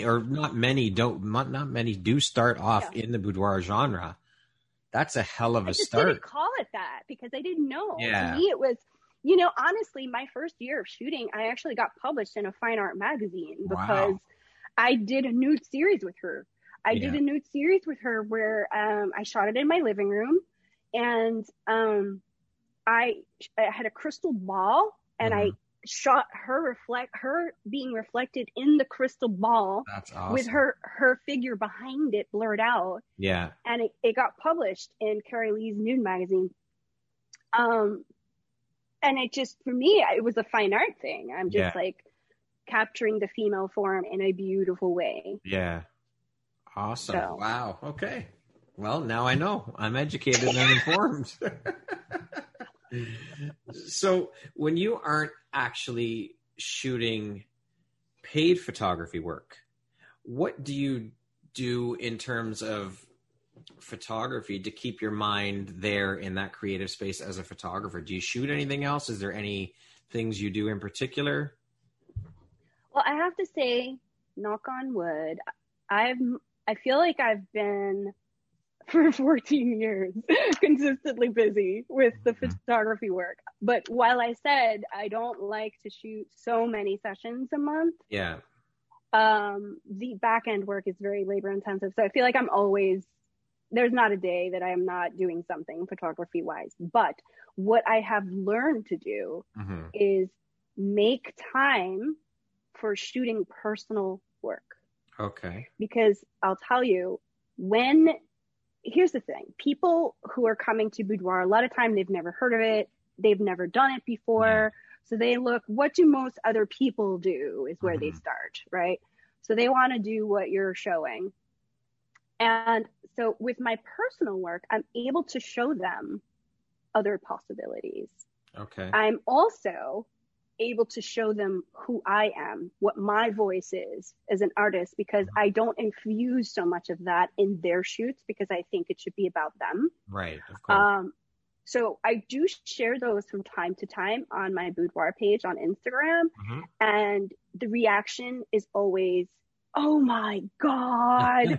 do start off in the boudoir genre. That's a hell of a start. I didn't call it that because I didn't know. Yeah. To me, it was, honestly, my first year of shooting, I actually got published in a fine art magazine because I did a nude series with her. I did a nude series with her where I shot it in my living room, and I had a crystal ball, and I shot her being reflected in the crystal ball. That's awesome. With her figure behind it blurred out. Yeah. And it got published in Carrie Lee's nude magazine. And it just, for me, it was a fine art thing. I'm just like capturing the female form in a beautiful way. Yeah. Awesome. So. Wow. Okay. Well, now I know. I'm educated and informed. So when you aren't actually shooting paid photography work, what do you do in terms of photography to keep your mind there in that creative space as a photographer? Do you shoot anything else? Is there any things you do in particular? Well, I have to say, knock on wood, I feel like I've been for 14 years consistently busy with the photography work. But while I said I don't like to shoot so many sessions a month, the back end work is very labor intensive. So I feel like there's not a day that I am not doing something photography wise. But what I have learned to do is make time for shooting personal work. Okay. Because I'll tell you, here's the thing. People who are coming to boudoir, a lot of time they've never heard of it. They've never done it before. Yeah. So they look, what do most other people do is where they start, right? So they want to do what you're showing. And so with my personal work, I'm able to show them other possibilities. Okay. I'm also able to show them who I am, what my voice is as an artist, because I don't infuse so much of that in their shoots because I think it should be about them. Right, of course. So I do share those from time to time on my boudoir page on Instagram, and the reaction is always, oh my God.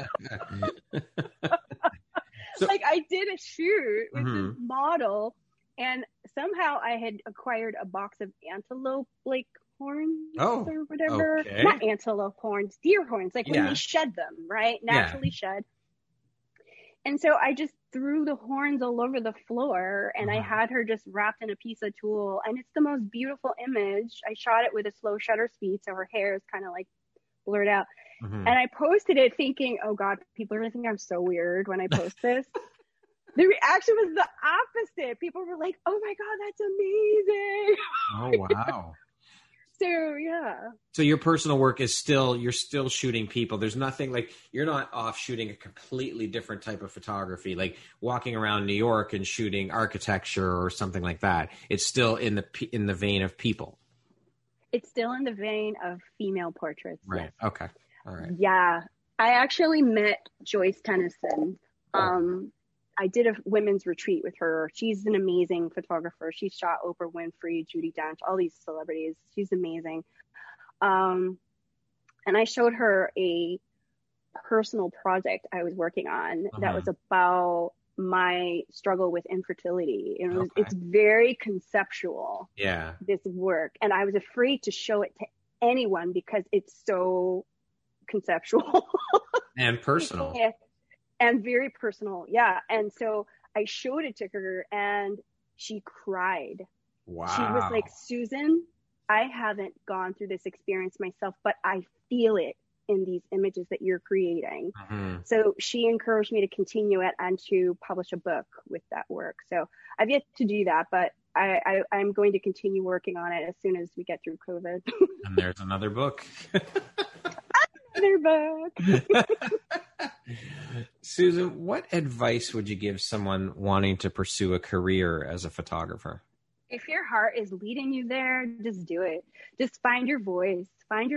Like I did a shoot with this model And somehow I had acquired a box of antelope like horns Oh, or whatever. okay. Not antelope horns, deer horns, like when they shed them, right? Naturally shed. And so I just threw the horns all over the floor, and I had her just wrapped in a piece of tulle. And it's the most beautiful image. I shot it with a slow shutter speed, so her hair is kind of like blurred out. And I posted it thinking, oh God, people are going to think I'm so weird when I post this. The reaction was the opposite. People were like, oh my God, that's amazing. Oh, wow. So, yeah. So your personal work is you're still shooting people. There's nothing like, you're not off shooting a completely different type of photography, like walking around New York and shooting architecture or something like that. It's still in the vein of people. It's still in the vein of female portraits. Right. Yes. Okay. All right. Yeah. I actually met Joyce Tennyson. I did a women's retreat with her. She's an amazing photographer. She shot Oprah Winfrey, Judi Dench, all these celebrities. She's amazing. And I showed her a personal project I was working on that was about my struggle with infertility. And it's very conceptual, this work. And I was afraid to show it to anyone because it's so conceptual. And personal. And very personal. Yeah. And so I showed it to her and she cried. Wow. She was like, Susan, I haven't gone through this experience myself, but I feel it in these images that you're creating. So she encouraged me to continue it and to publish a book with that work. So I've yet to do that, but I'm going to continue working on it as soon as we get through COVID. And there's another book. Another book. Susan, what advice would you give someone wanting to pursue a career as a photographer? If your heart is leading you there, just do it. Just find your voice.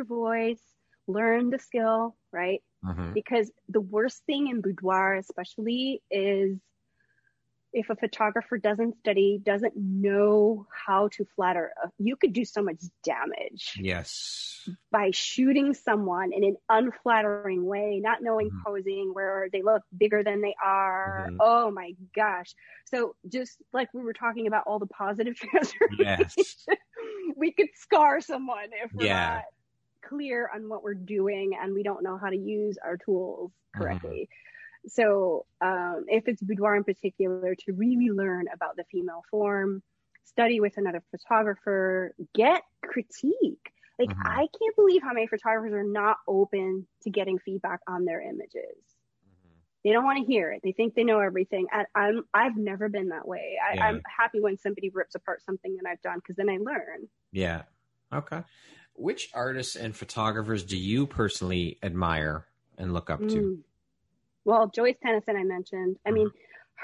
Learn the skill, right? Because the worst thing in boudoir, especially, is if a photographer doesn't study, doesn't know how to flatter, you could do so much damage. Yes. By shooting someone in an unflattering way, not knowing posing, where they look bigger than they are. Oh my gosh. So just like we were talking about all the positive transformations, we could scar someone if we're not clear on what we're doing and we don't know how to use our tools correctly. So if it's boudoir in particular, to really learn about the female form, study with another photographer, get critique. Like, I can't believe how many photographers are not open to getting feedback on their images. They don't want to hear it. They think they know everything. And I've never been that way. I'm happy when somebody rips apart something that I've done, because then I learn. Yeah. Okay. Which artists and photographers do you personally admire and look up to? Well, Joyce Tennyson, I mentioned. I mean,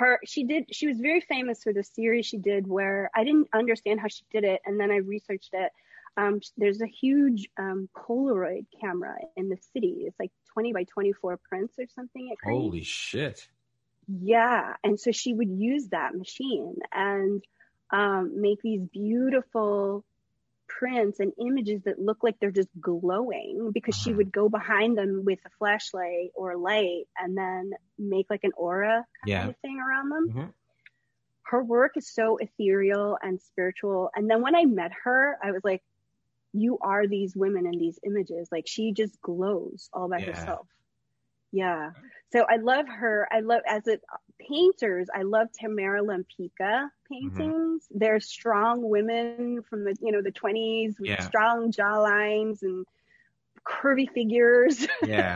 she was very famous for the series she did where I didn't understand how she did it. And then I researched it. There's a huge Polaroid camera in the city. It's like 20 by 24 prints or something. Holy shit. Yeah. And so she would use that machine and make these beautiful prints and images that look like they're just glowing, because she would go behind them with a flashlight or light and then make like an aura kind of thing around them. Her work is so ethereal and spiritual. And then when I met her, I was like, you are these women in these images. Like, she just glows all by herself. Yeah. So I love her. As painters, I love Tamara Lempicka paintings. They're strong women from the 20s with strong jawlines and curvy figures. Yeah.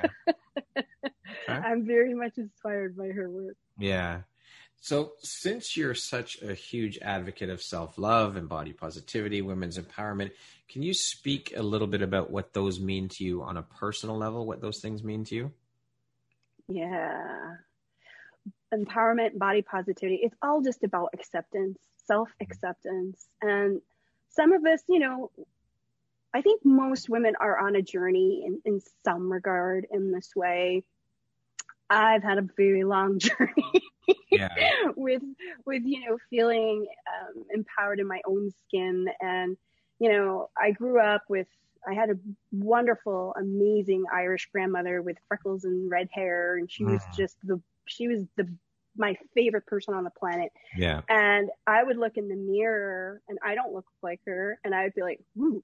I'm very much inspired by her work. Yeah. So since you're such a huge advocate of self-love and body positivity, women's empowerment, can you speak a little bit about what those mean to you on a personal level, what those things mean to you? Yeah. Empowerment, body positivity, it's all just about acceptance, self-acceptance. And some of us, I think most women are on a journey in some regard in this way. I've had a very long journey with feeling empowered in my own skin. And, I grew up I had a wonderful, amazing Irish grandmother with freckles and red hair. And she was just the my favorite person on the planet. Yeah. And I would look in the mirror and I don't look like her. And I would be like, ooh.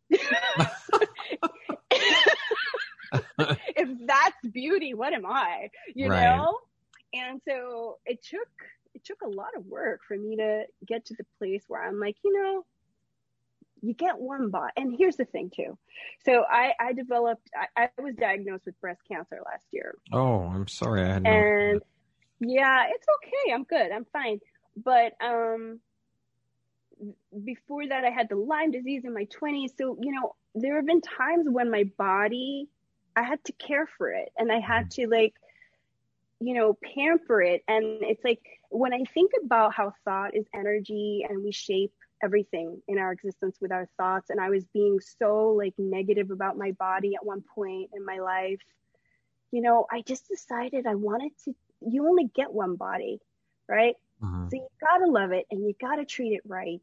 If that's beauty, what am I? You Right. know? And so it took a lot of work for me to get to the place where I'm like, you get one body. And here's the thing too. So I was diagnosed with breast cancer last year. Oh, I'm sorry. I had no. And yeah, it's okay. I'm good. I'm fine. But before that, I had the Lyme disease in my 20s. So, there have been times when my body, I had to care for it and I had to pamper it. And it's like, when I think about how thought is energy and we shape everything in our existence with our thoughts, and I was being so negative about my body at one point in my life, I just decided you only get one body, right? Mm-hmm. So you gotta love it and you gotta treat it right.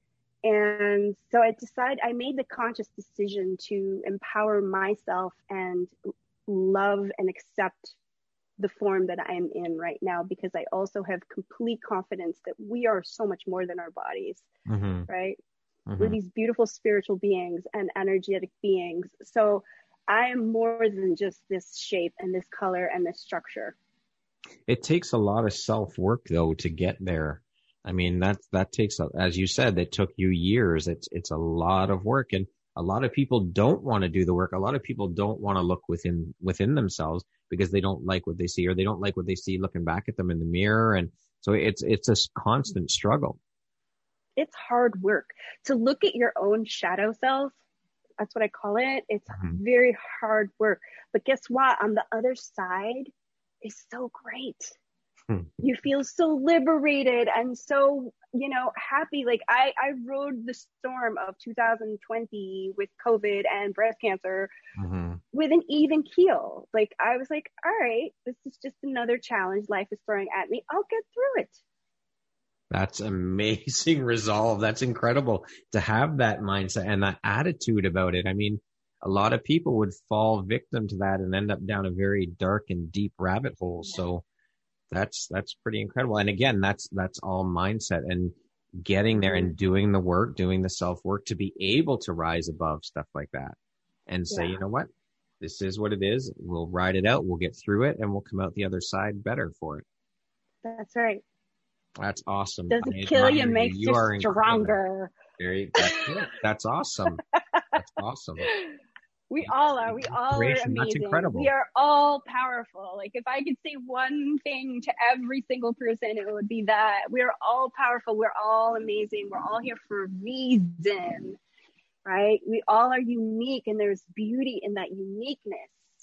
And so I made the conscious decision to empower myself and love and accept the form that I'm in right now, because I also have complete confidence that we are so much more than our bodies, Mm-hmm. right? Mm-hmm. We're these beautiful spiritual beings and energetic beings. So I am more than just this shape and this color and this structure. It takes a lot of self-work though to get there. I mean, that takes, as you said, it took you years. It's a lot of work, and a lot of people don't want to do the work. A lot of people don't want to look within themselves because they don't like what they see, or they don't like what they see looking back at them in the mirror. And so it's a constant struggle. It's hard work to look at your own shadow self. That's what I call it. It's very hard work. But guess what? On the other side is so great. You feel so liberated and so, happy. Like I rode the storm of 2020 with COVID and breast cancer with an even keel. Like I was like, all right, this is just another challenge life is throwing at me. I'll get through it. That's amazing resolve. That's incredible to have that mindset and that attitude about it. I mean, a lot of people would fall victim to that and end up down a very dark and deep rabbit hole. So that's pretty incredible. And again, that's all mindset and getting there and doing the work, doing the self-work to be able to rise above stuff like that and say, you know what, this is what it is. We'll ride it out. We'll get through it and we'll come out the other side better for it. That's right. That's awesome. Doesn't kill you, makes you stronger. That's awesome. That's awesome. We all are amazing. That's incredible. We are all powerful. Like if I could say one thing to every single person, it would be that we're all powerful. We're all amazing. We're all here for a reason, right? We all are unique, and there's beauty in that uniqueness,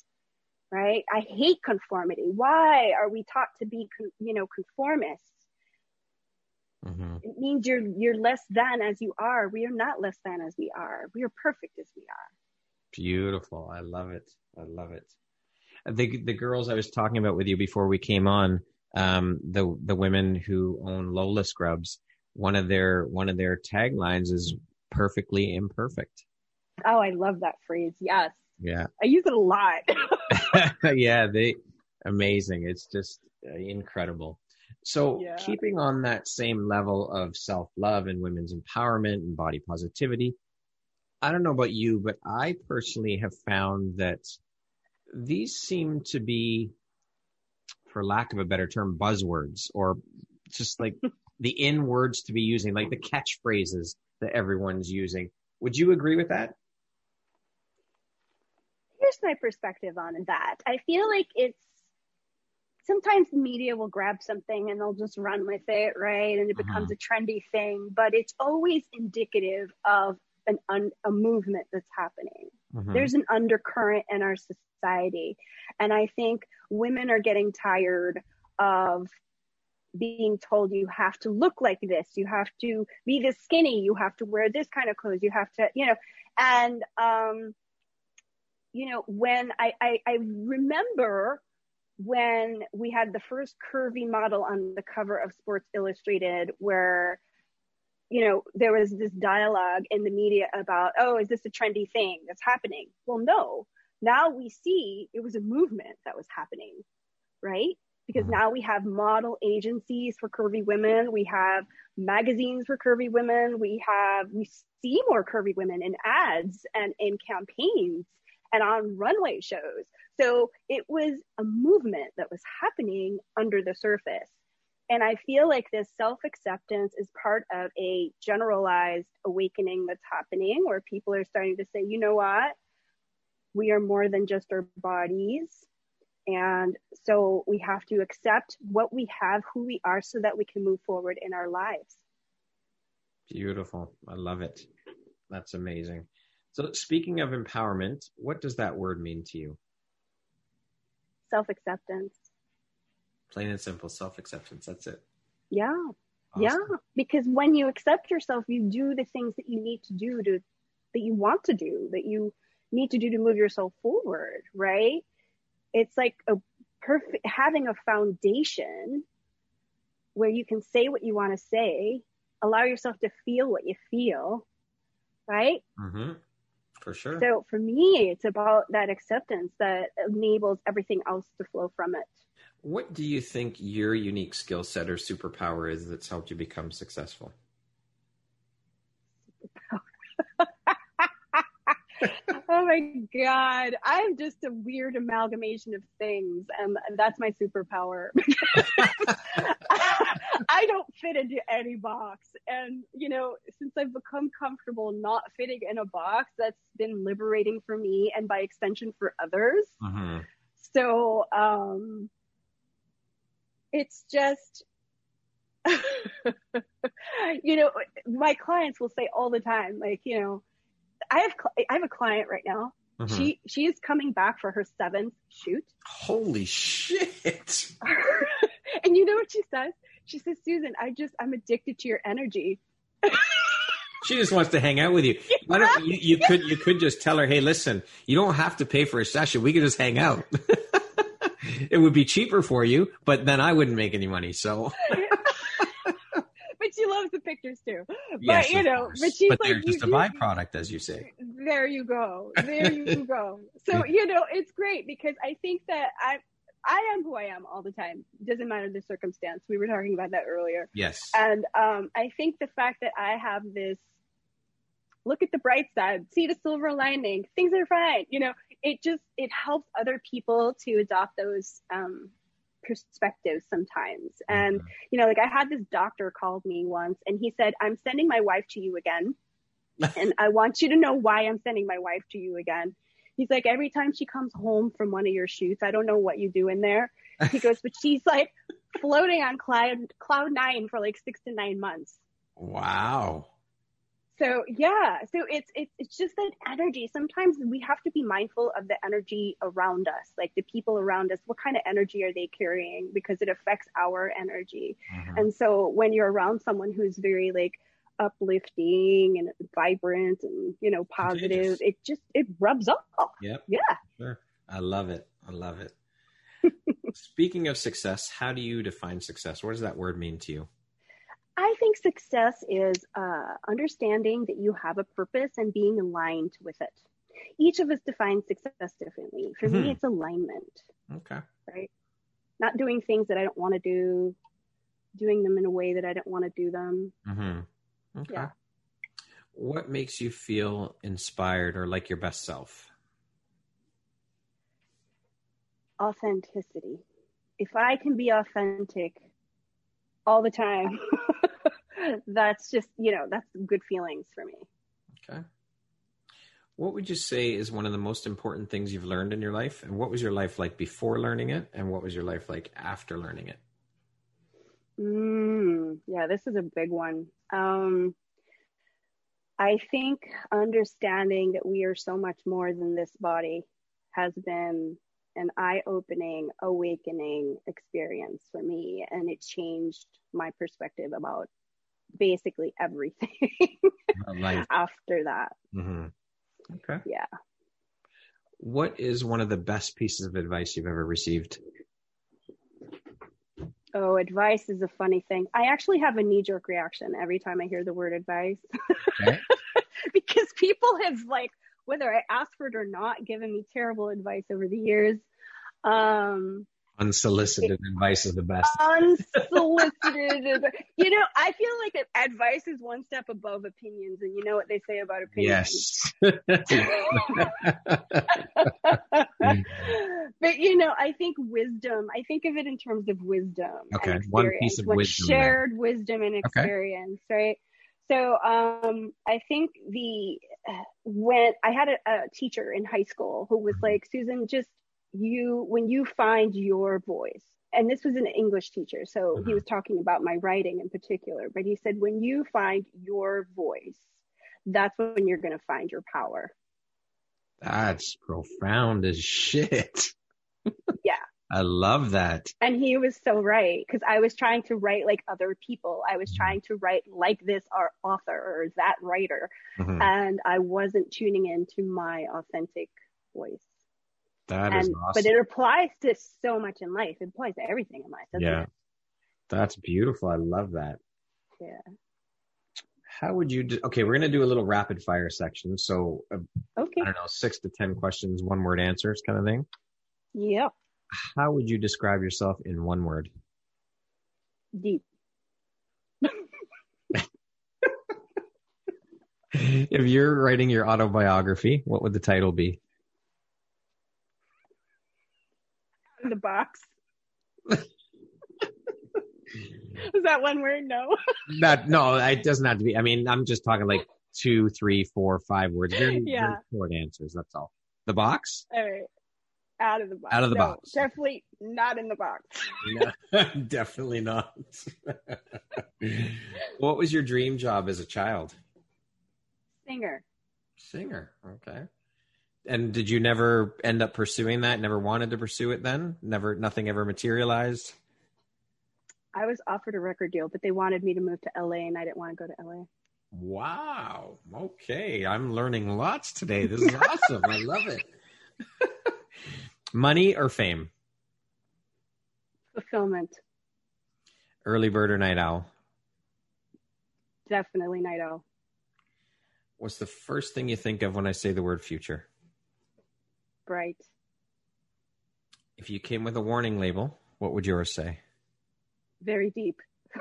right? I hate conformity. Why are we taught to be, conformists? It means you're less than as you are. We are not less than as we are. We are perfect as we are. Beautiful. I love it. I love it. The girls I was talking about with you before we came on, the women who own Lola Scrubs, one of their taglines is perfectly imperfect. Oh, I love that phrase. Yes. Yeah. I use it a lot. Yeah, amazing. It's just incredible. So keeping on that same level of self-love and women's empowerment and body positivity, I don't know about you, but I personally have found that these seem to be, for lack of a better term, buzzwords, or just like the in words to be using, like the catchphrases that everyone's using. Would you agree with that? Here's my perspective on that. I feel like sometimes the media will grab something and they'll just run with it, right? And it becomes a trendy thing, but it's always indicative of a movement that's happening. There's an undercurrent in our society. And I think women are getting tired of being told you have to look like this, you have to be this skinny, you have to wear this kind of clothes, you have to, and, when I remember when we had the first curvy model on the cover of Sports Illustrated, where there was this dialogue in the media about, oh, is this a trendy thing that's happening? Well, no. Now we see it was a movement that was happening, right? because now we have model agencies for curvy women. We have magazines for curvy women. We see more curvy women in ads and in campaigns and on runway shows. So it was a movement that was happening under the surface. And I feel like this self-acceptance is part of a generalized awakening that's happening, where people are starting to say, you know what? We are more than just our bodies. And so we have to accept what we have, who we are, so that we can move forward in our lives. Beautiful. I love it. That's amazing. So speaking of empowerment, what does that word mean to you? Self-acceptance. Plain and simple, self-acceptance. That's it. Yeah. Awesome. Yeah. Because when you accept yourself, you do the things that you need to do, that you want to do, that you need to do to move yourself forward, right? It's like having a foundation where you can say what you want to say, allow yourself to feel what you feel, right? Mm-hmm. For sure. So for me, it's about that acceptance that enables everything else to flow from it. What do you think your unique skill set or superpower is that's helped you become successful? Oh my God. I'm just a weird amalgamation of things. And that's my superpower. I don't fit into any box. And, since I've become comfortable not fitting in a box, that's been liberating for me and by extension for others. Mm-hmm. So, it's just, my clients will say all the time, like, I have a client right now. Mm-hmm. She is coming back for her 7th shoot. Holy shit. And you know what she says? She says, Susan, I'm addicted to your energy. She just wants to hang out with you. Yeah. Why don't you could just tell her, hey, listen, you don't have to pay for a session. We could just hang out. It would be cheaper for you, but then I wouldn't make any money. So But she loves the pictures too. Yes, but she's they're just a byproduct, as you say. There you go. There you go. So, it's great because I think that I am who I am all the time. It doesn't matter the circumstance. We were talking about that earlier. Yes. And I think the fact that I have this look at the bright side, see the silver lining, things are fine. It helps other people to adopt those perspectives sometimes. And, I had this doctor called me once and he said, I'm sending my wife to you again. And I want you to know why I'm sending my wife to you again. He's like, every time she comes home from one of your shoots, I don't know what you do in there. He goes, but she's like floating on cloud 9 for like 6 to 9 months. Wow. So yeah, so it's just that energy. Sometimes we have to be mindful of the energy around us, like the people around us. What kind of energy are they carrying? Because it affects our energy. Mm-hmm. And so when you're around someone who's very like uplifting and vibrant and positive, it rubs off. Yep. Yeah. Sure. I love it. Speaking of success, how do you define success? What does that word mean to you? I think success is understanding that you have a purpose and being aligned with it. Each of us defines success differently. For me, it's alignment. Okay. Right? Not doing things that I don't want to do, doing them in a way that I don't want to do them. Mm-hmm. Okay. Yeah. What makes you feel inspired or like your best self? Authenticity. If I can be authentic all the time, that's just, that's good feelings for me. Okay. What would you say is one of the most important things you've learned in your life? And what was your life like before learning it? And what was your life like after learning it? Yeah, this is a big one. I think understanding that we are so much more than this body has been an eye-opening, awakening experience for me. And it changed my perspective about basically everything after that. Mm-hmm. Okay. Yeah. What is one of the best pieces of advice you've ever received? Oh, advice is a funny thing. I actually have a knee-jerk reaction every time I hear the word advice. Okay. Because people have, whether I ask for it or not, given me terrible advice over the years. Unsolicited advice is the best. Unsolicited. I feel like that advice is one step above opinions, and you know what they say about opinions. Yes. But I think wisdom. I think of it in terms of wisdom. Okay, and one piece of wisdom. Shared wisdom and experience, right? So I think when I had a teacher in high school who was like, Susan, just when you find your voice, and this was an English teacher, so he was talking about my writing in particular, but he said, when you find your voice, that's when you're going to find your power. That's profound as shit. Yeah. I love that. And he was so right, because I was trying to write like other people. I was trying to write like this author or that writer. And I wasn't tuning into my authentic voice. That is awesome. But it applies to so much in life. It applies to everything in life, doesn't it? That's beautiful. I love that. Yeah. How would you okay, we're going to do a little rapid fire section. So, okay. I don't know, 6 to 10 questions, one word answers kind of thing. Yep. How would you describe yourself in one word? Deep. If you're writing your autobiography, what would the title be? In the box. Is that one word? No. No, it doesn't have to be. I mean, I'm just talking like 2, 3, 4, 5 words. Very short answers. That's all. The box? All right. Out of the box. Out of the box. Definitely not in the box. No, definitely not. What was your dream job as a child? Singer. Okay. And did you never end up pursuing that? Never wanted to pursue it then? Nothing ever materialized? I was offered a record deal, but they wanted me to move to LA, and I didn't want to go to LA. Wow. Okay. I'm learning lots today. This is awesome. I love it. Money or fame? Fulfillment. Early bird or night owl? Definitely night owl. What's the first thing you think of when I say the word future? Bright. If you came with a warning label, what would yours say? Very deep.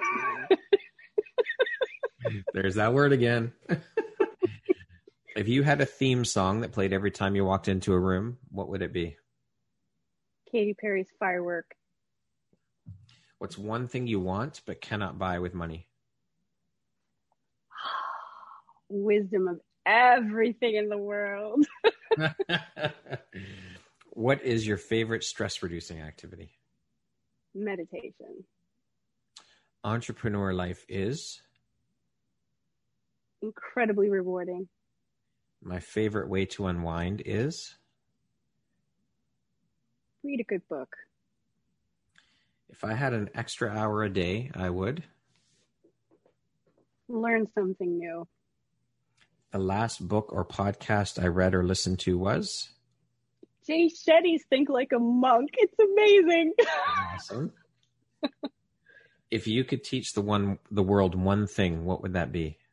There's that word again. If you had a theme song that played every time you walked into a room, what would it be? Katy Perry's Firework. What's one thing you want but cannot buy with money? Wisdom of everything in the world. What is your favorite stress-reducing activity? Meditation. Entrepreneur life is? Incredibly rewarding. My favorite way to unwind is? Read a good book. If I had an extra hour a day, I would? Learn something new. The last book or podcast I read or listened to was? Jay Shetty's Think Like a Monk. It's amazing. Awesome. If you could teach the world one thing, what would that be?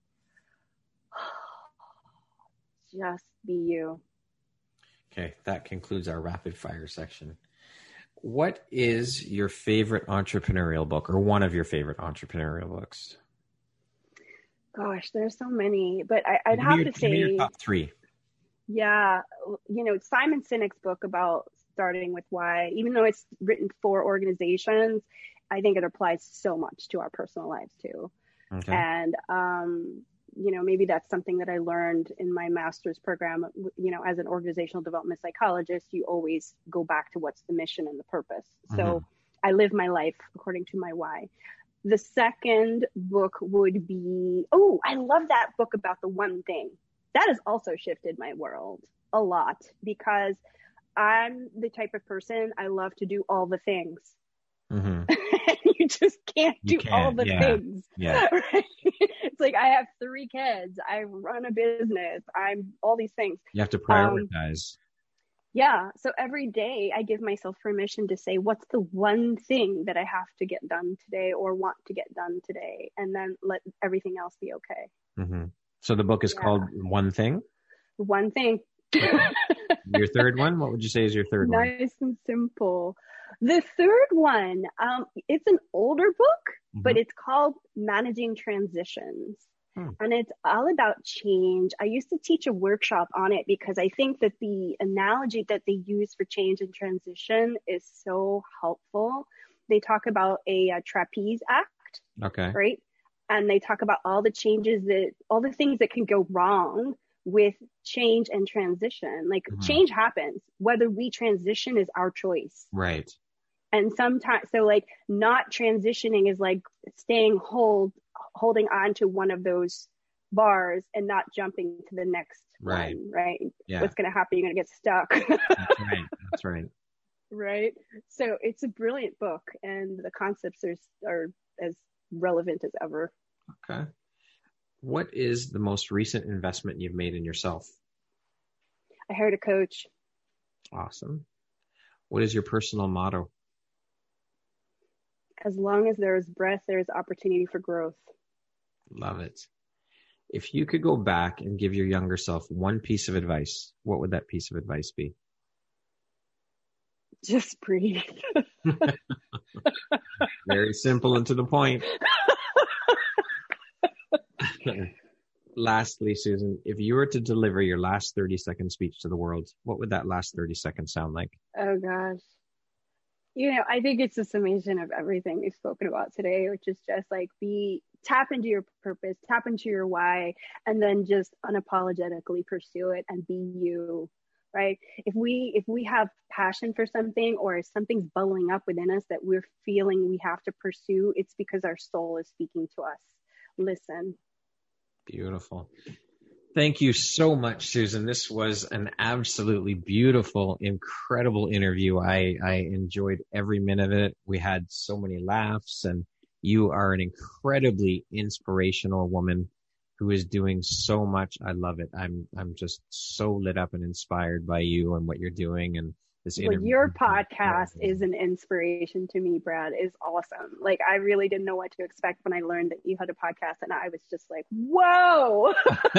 Just be you. Okay, that concludes our rapid fire section. What is your favorite entrepreneurial book, or one of your favorite entrepreneurial books? Gosh, there's so many, but I'd have to say your top 3. Yeah, Simon Sinek's book about starting with why, even though it's written for organizations, I think it applies so much to our personal lives too. Okay. And maybe that's something that I learned in my master's program. As an organizational development psychologist, you always go back to what's the mission and the purpose. So I live my life according to my why. The second book would be, I love that book about the one thing. That has also shifted my world a lot, because I'm the type of person, I love to do all the things. You just can't do all the things. Yeah. Right? It's like, I have 3 kids. I run a business. I'm all these things. You have to prioritize. Yeah. So every day I give myself permission to say, what's the one thing that I have to get done today or want to get done today? And then let everything else be okay. So the book is called One Thing? One Thing. Your third one? What would you say is your third one? Nice and simple. The third one, it's an older book, but Mm-hmm. it's called Managing Transitions. Hmm. And it's all about change. I used to teach a workshop on it because I think that the analogy that they use for change and transition is so helpful. They talk about a trapeze act, Okay. right? And they talk about all the changes all the things that can go wrong with change and transition. Like Mm-hmm. change happens. Whether we transition is our choice. Right. And sometimes, so like not transitioning is like holding on to one of those bars and not jumping to the next Right. one, right? Yeah. What's going to happen? You're going to get stuck. That's right. That's right. Right. So it's a brilliant book, and the concepts are as relevant as ever. Okay. What is the most recent investment you've made in yourself? I hired a coach. Awesome. What is your personal motto? As long as there is breath, there is opportunity for growth. Love it. If you could go back and give your younger self one piece of advice, what would that piece of advice be? Just breathe. Very simple and to the point. Lastly, Susan, if you were to deliver your last 30-second speech to the world, what would that last 30 seconds sound like? Oh gosh. I think it's a summation of everything we've spoken about today, which is just like tap into your purpose, tap into your why, and then just unapologetically pursue it and be you, right? If we have passion for something, or if something's bubbling up within us that we're feeling we have to pursue, it's because our soul is speaking to us. Listen. Beautiful. Thank you so much, Susan. This was an absolutely beautiful, incredible interview. I enjoyed every minute of it. We had so many laughs, and you are an incredibly inspirational woman who is doing so much. I love it. I'm just so lit up and inspired by you and what you're doing. And this interview. Well, your podcast is an inspiration to me, Brad. Is awesome. Like, I really didn't know what to expect when I learned that you had a podcast, and I was just like, whoa.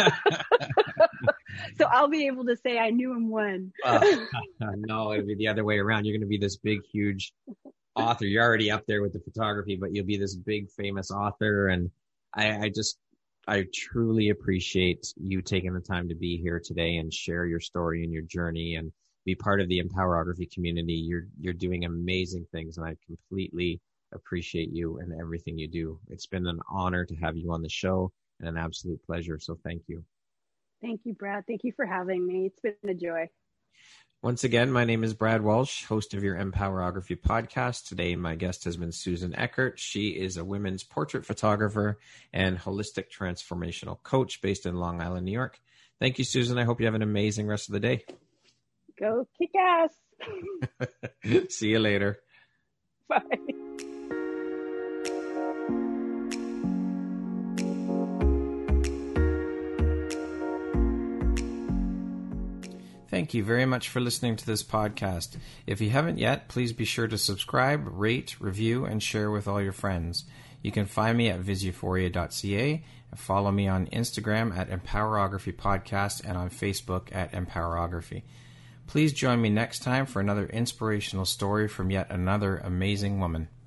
So I'll be able to say I knew him when. No, it'll be the other way around. You're going to be this big, huge author. You're already up there with the photography, but you'll be this big, famous author. And I truly appreciate you taking the time to be here today and share your story and your journey and be part of the Empowerography community. You're doing amazing things, and I completely appreciate you and everything you do. It's been an honor to have you on the show and an absolute pleasure. So thank you. Thank you, Brad. Thank you for having me. It's been a joy. Once again, my name is Brad Walsh, host of your Empowerography podcast. Today, my guest has been Susan Eckert. She is a women's portrait photographer and holistic transformational coach based in Long Island, New York. Thank you, Susan. I hope you have an amazing rest of the day. Go kick ass. See you later. Bye. Thank you very much for listening to this podcast. If you haven't yet, please be sure to subscribe, rate, review, and share with all your friends. You can find me at visuphoria.ca and follow me on Instagram at Empowerography Podcast and on Facebook at Empowerography. Please join me next time for another inspirational story from yet another amazing woman.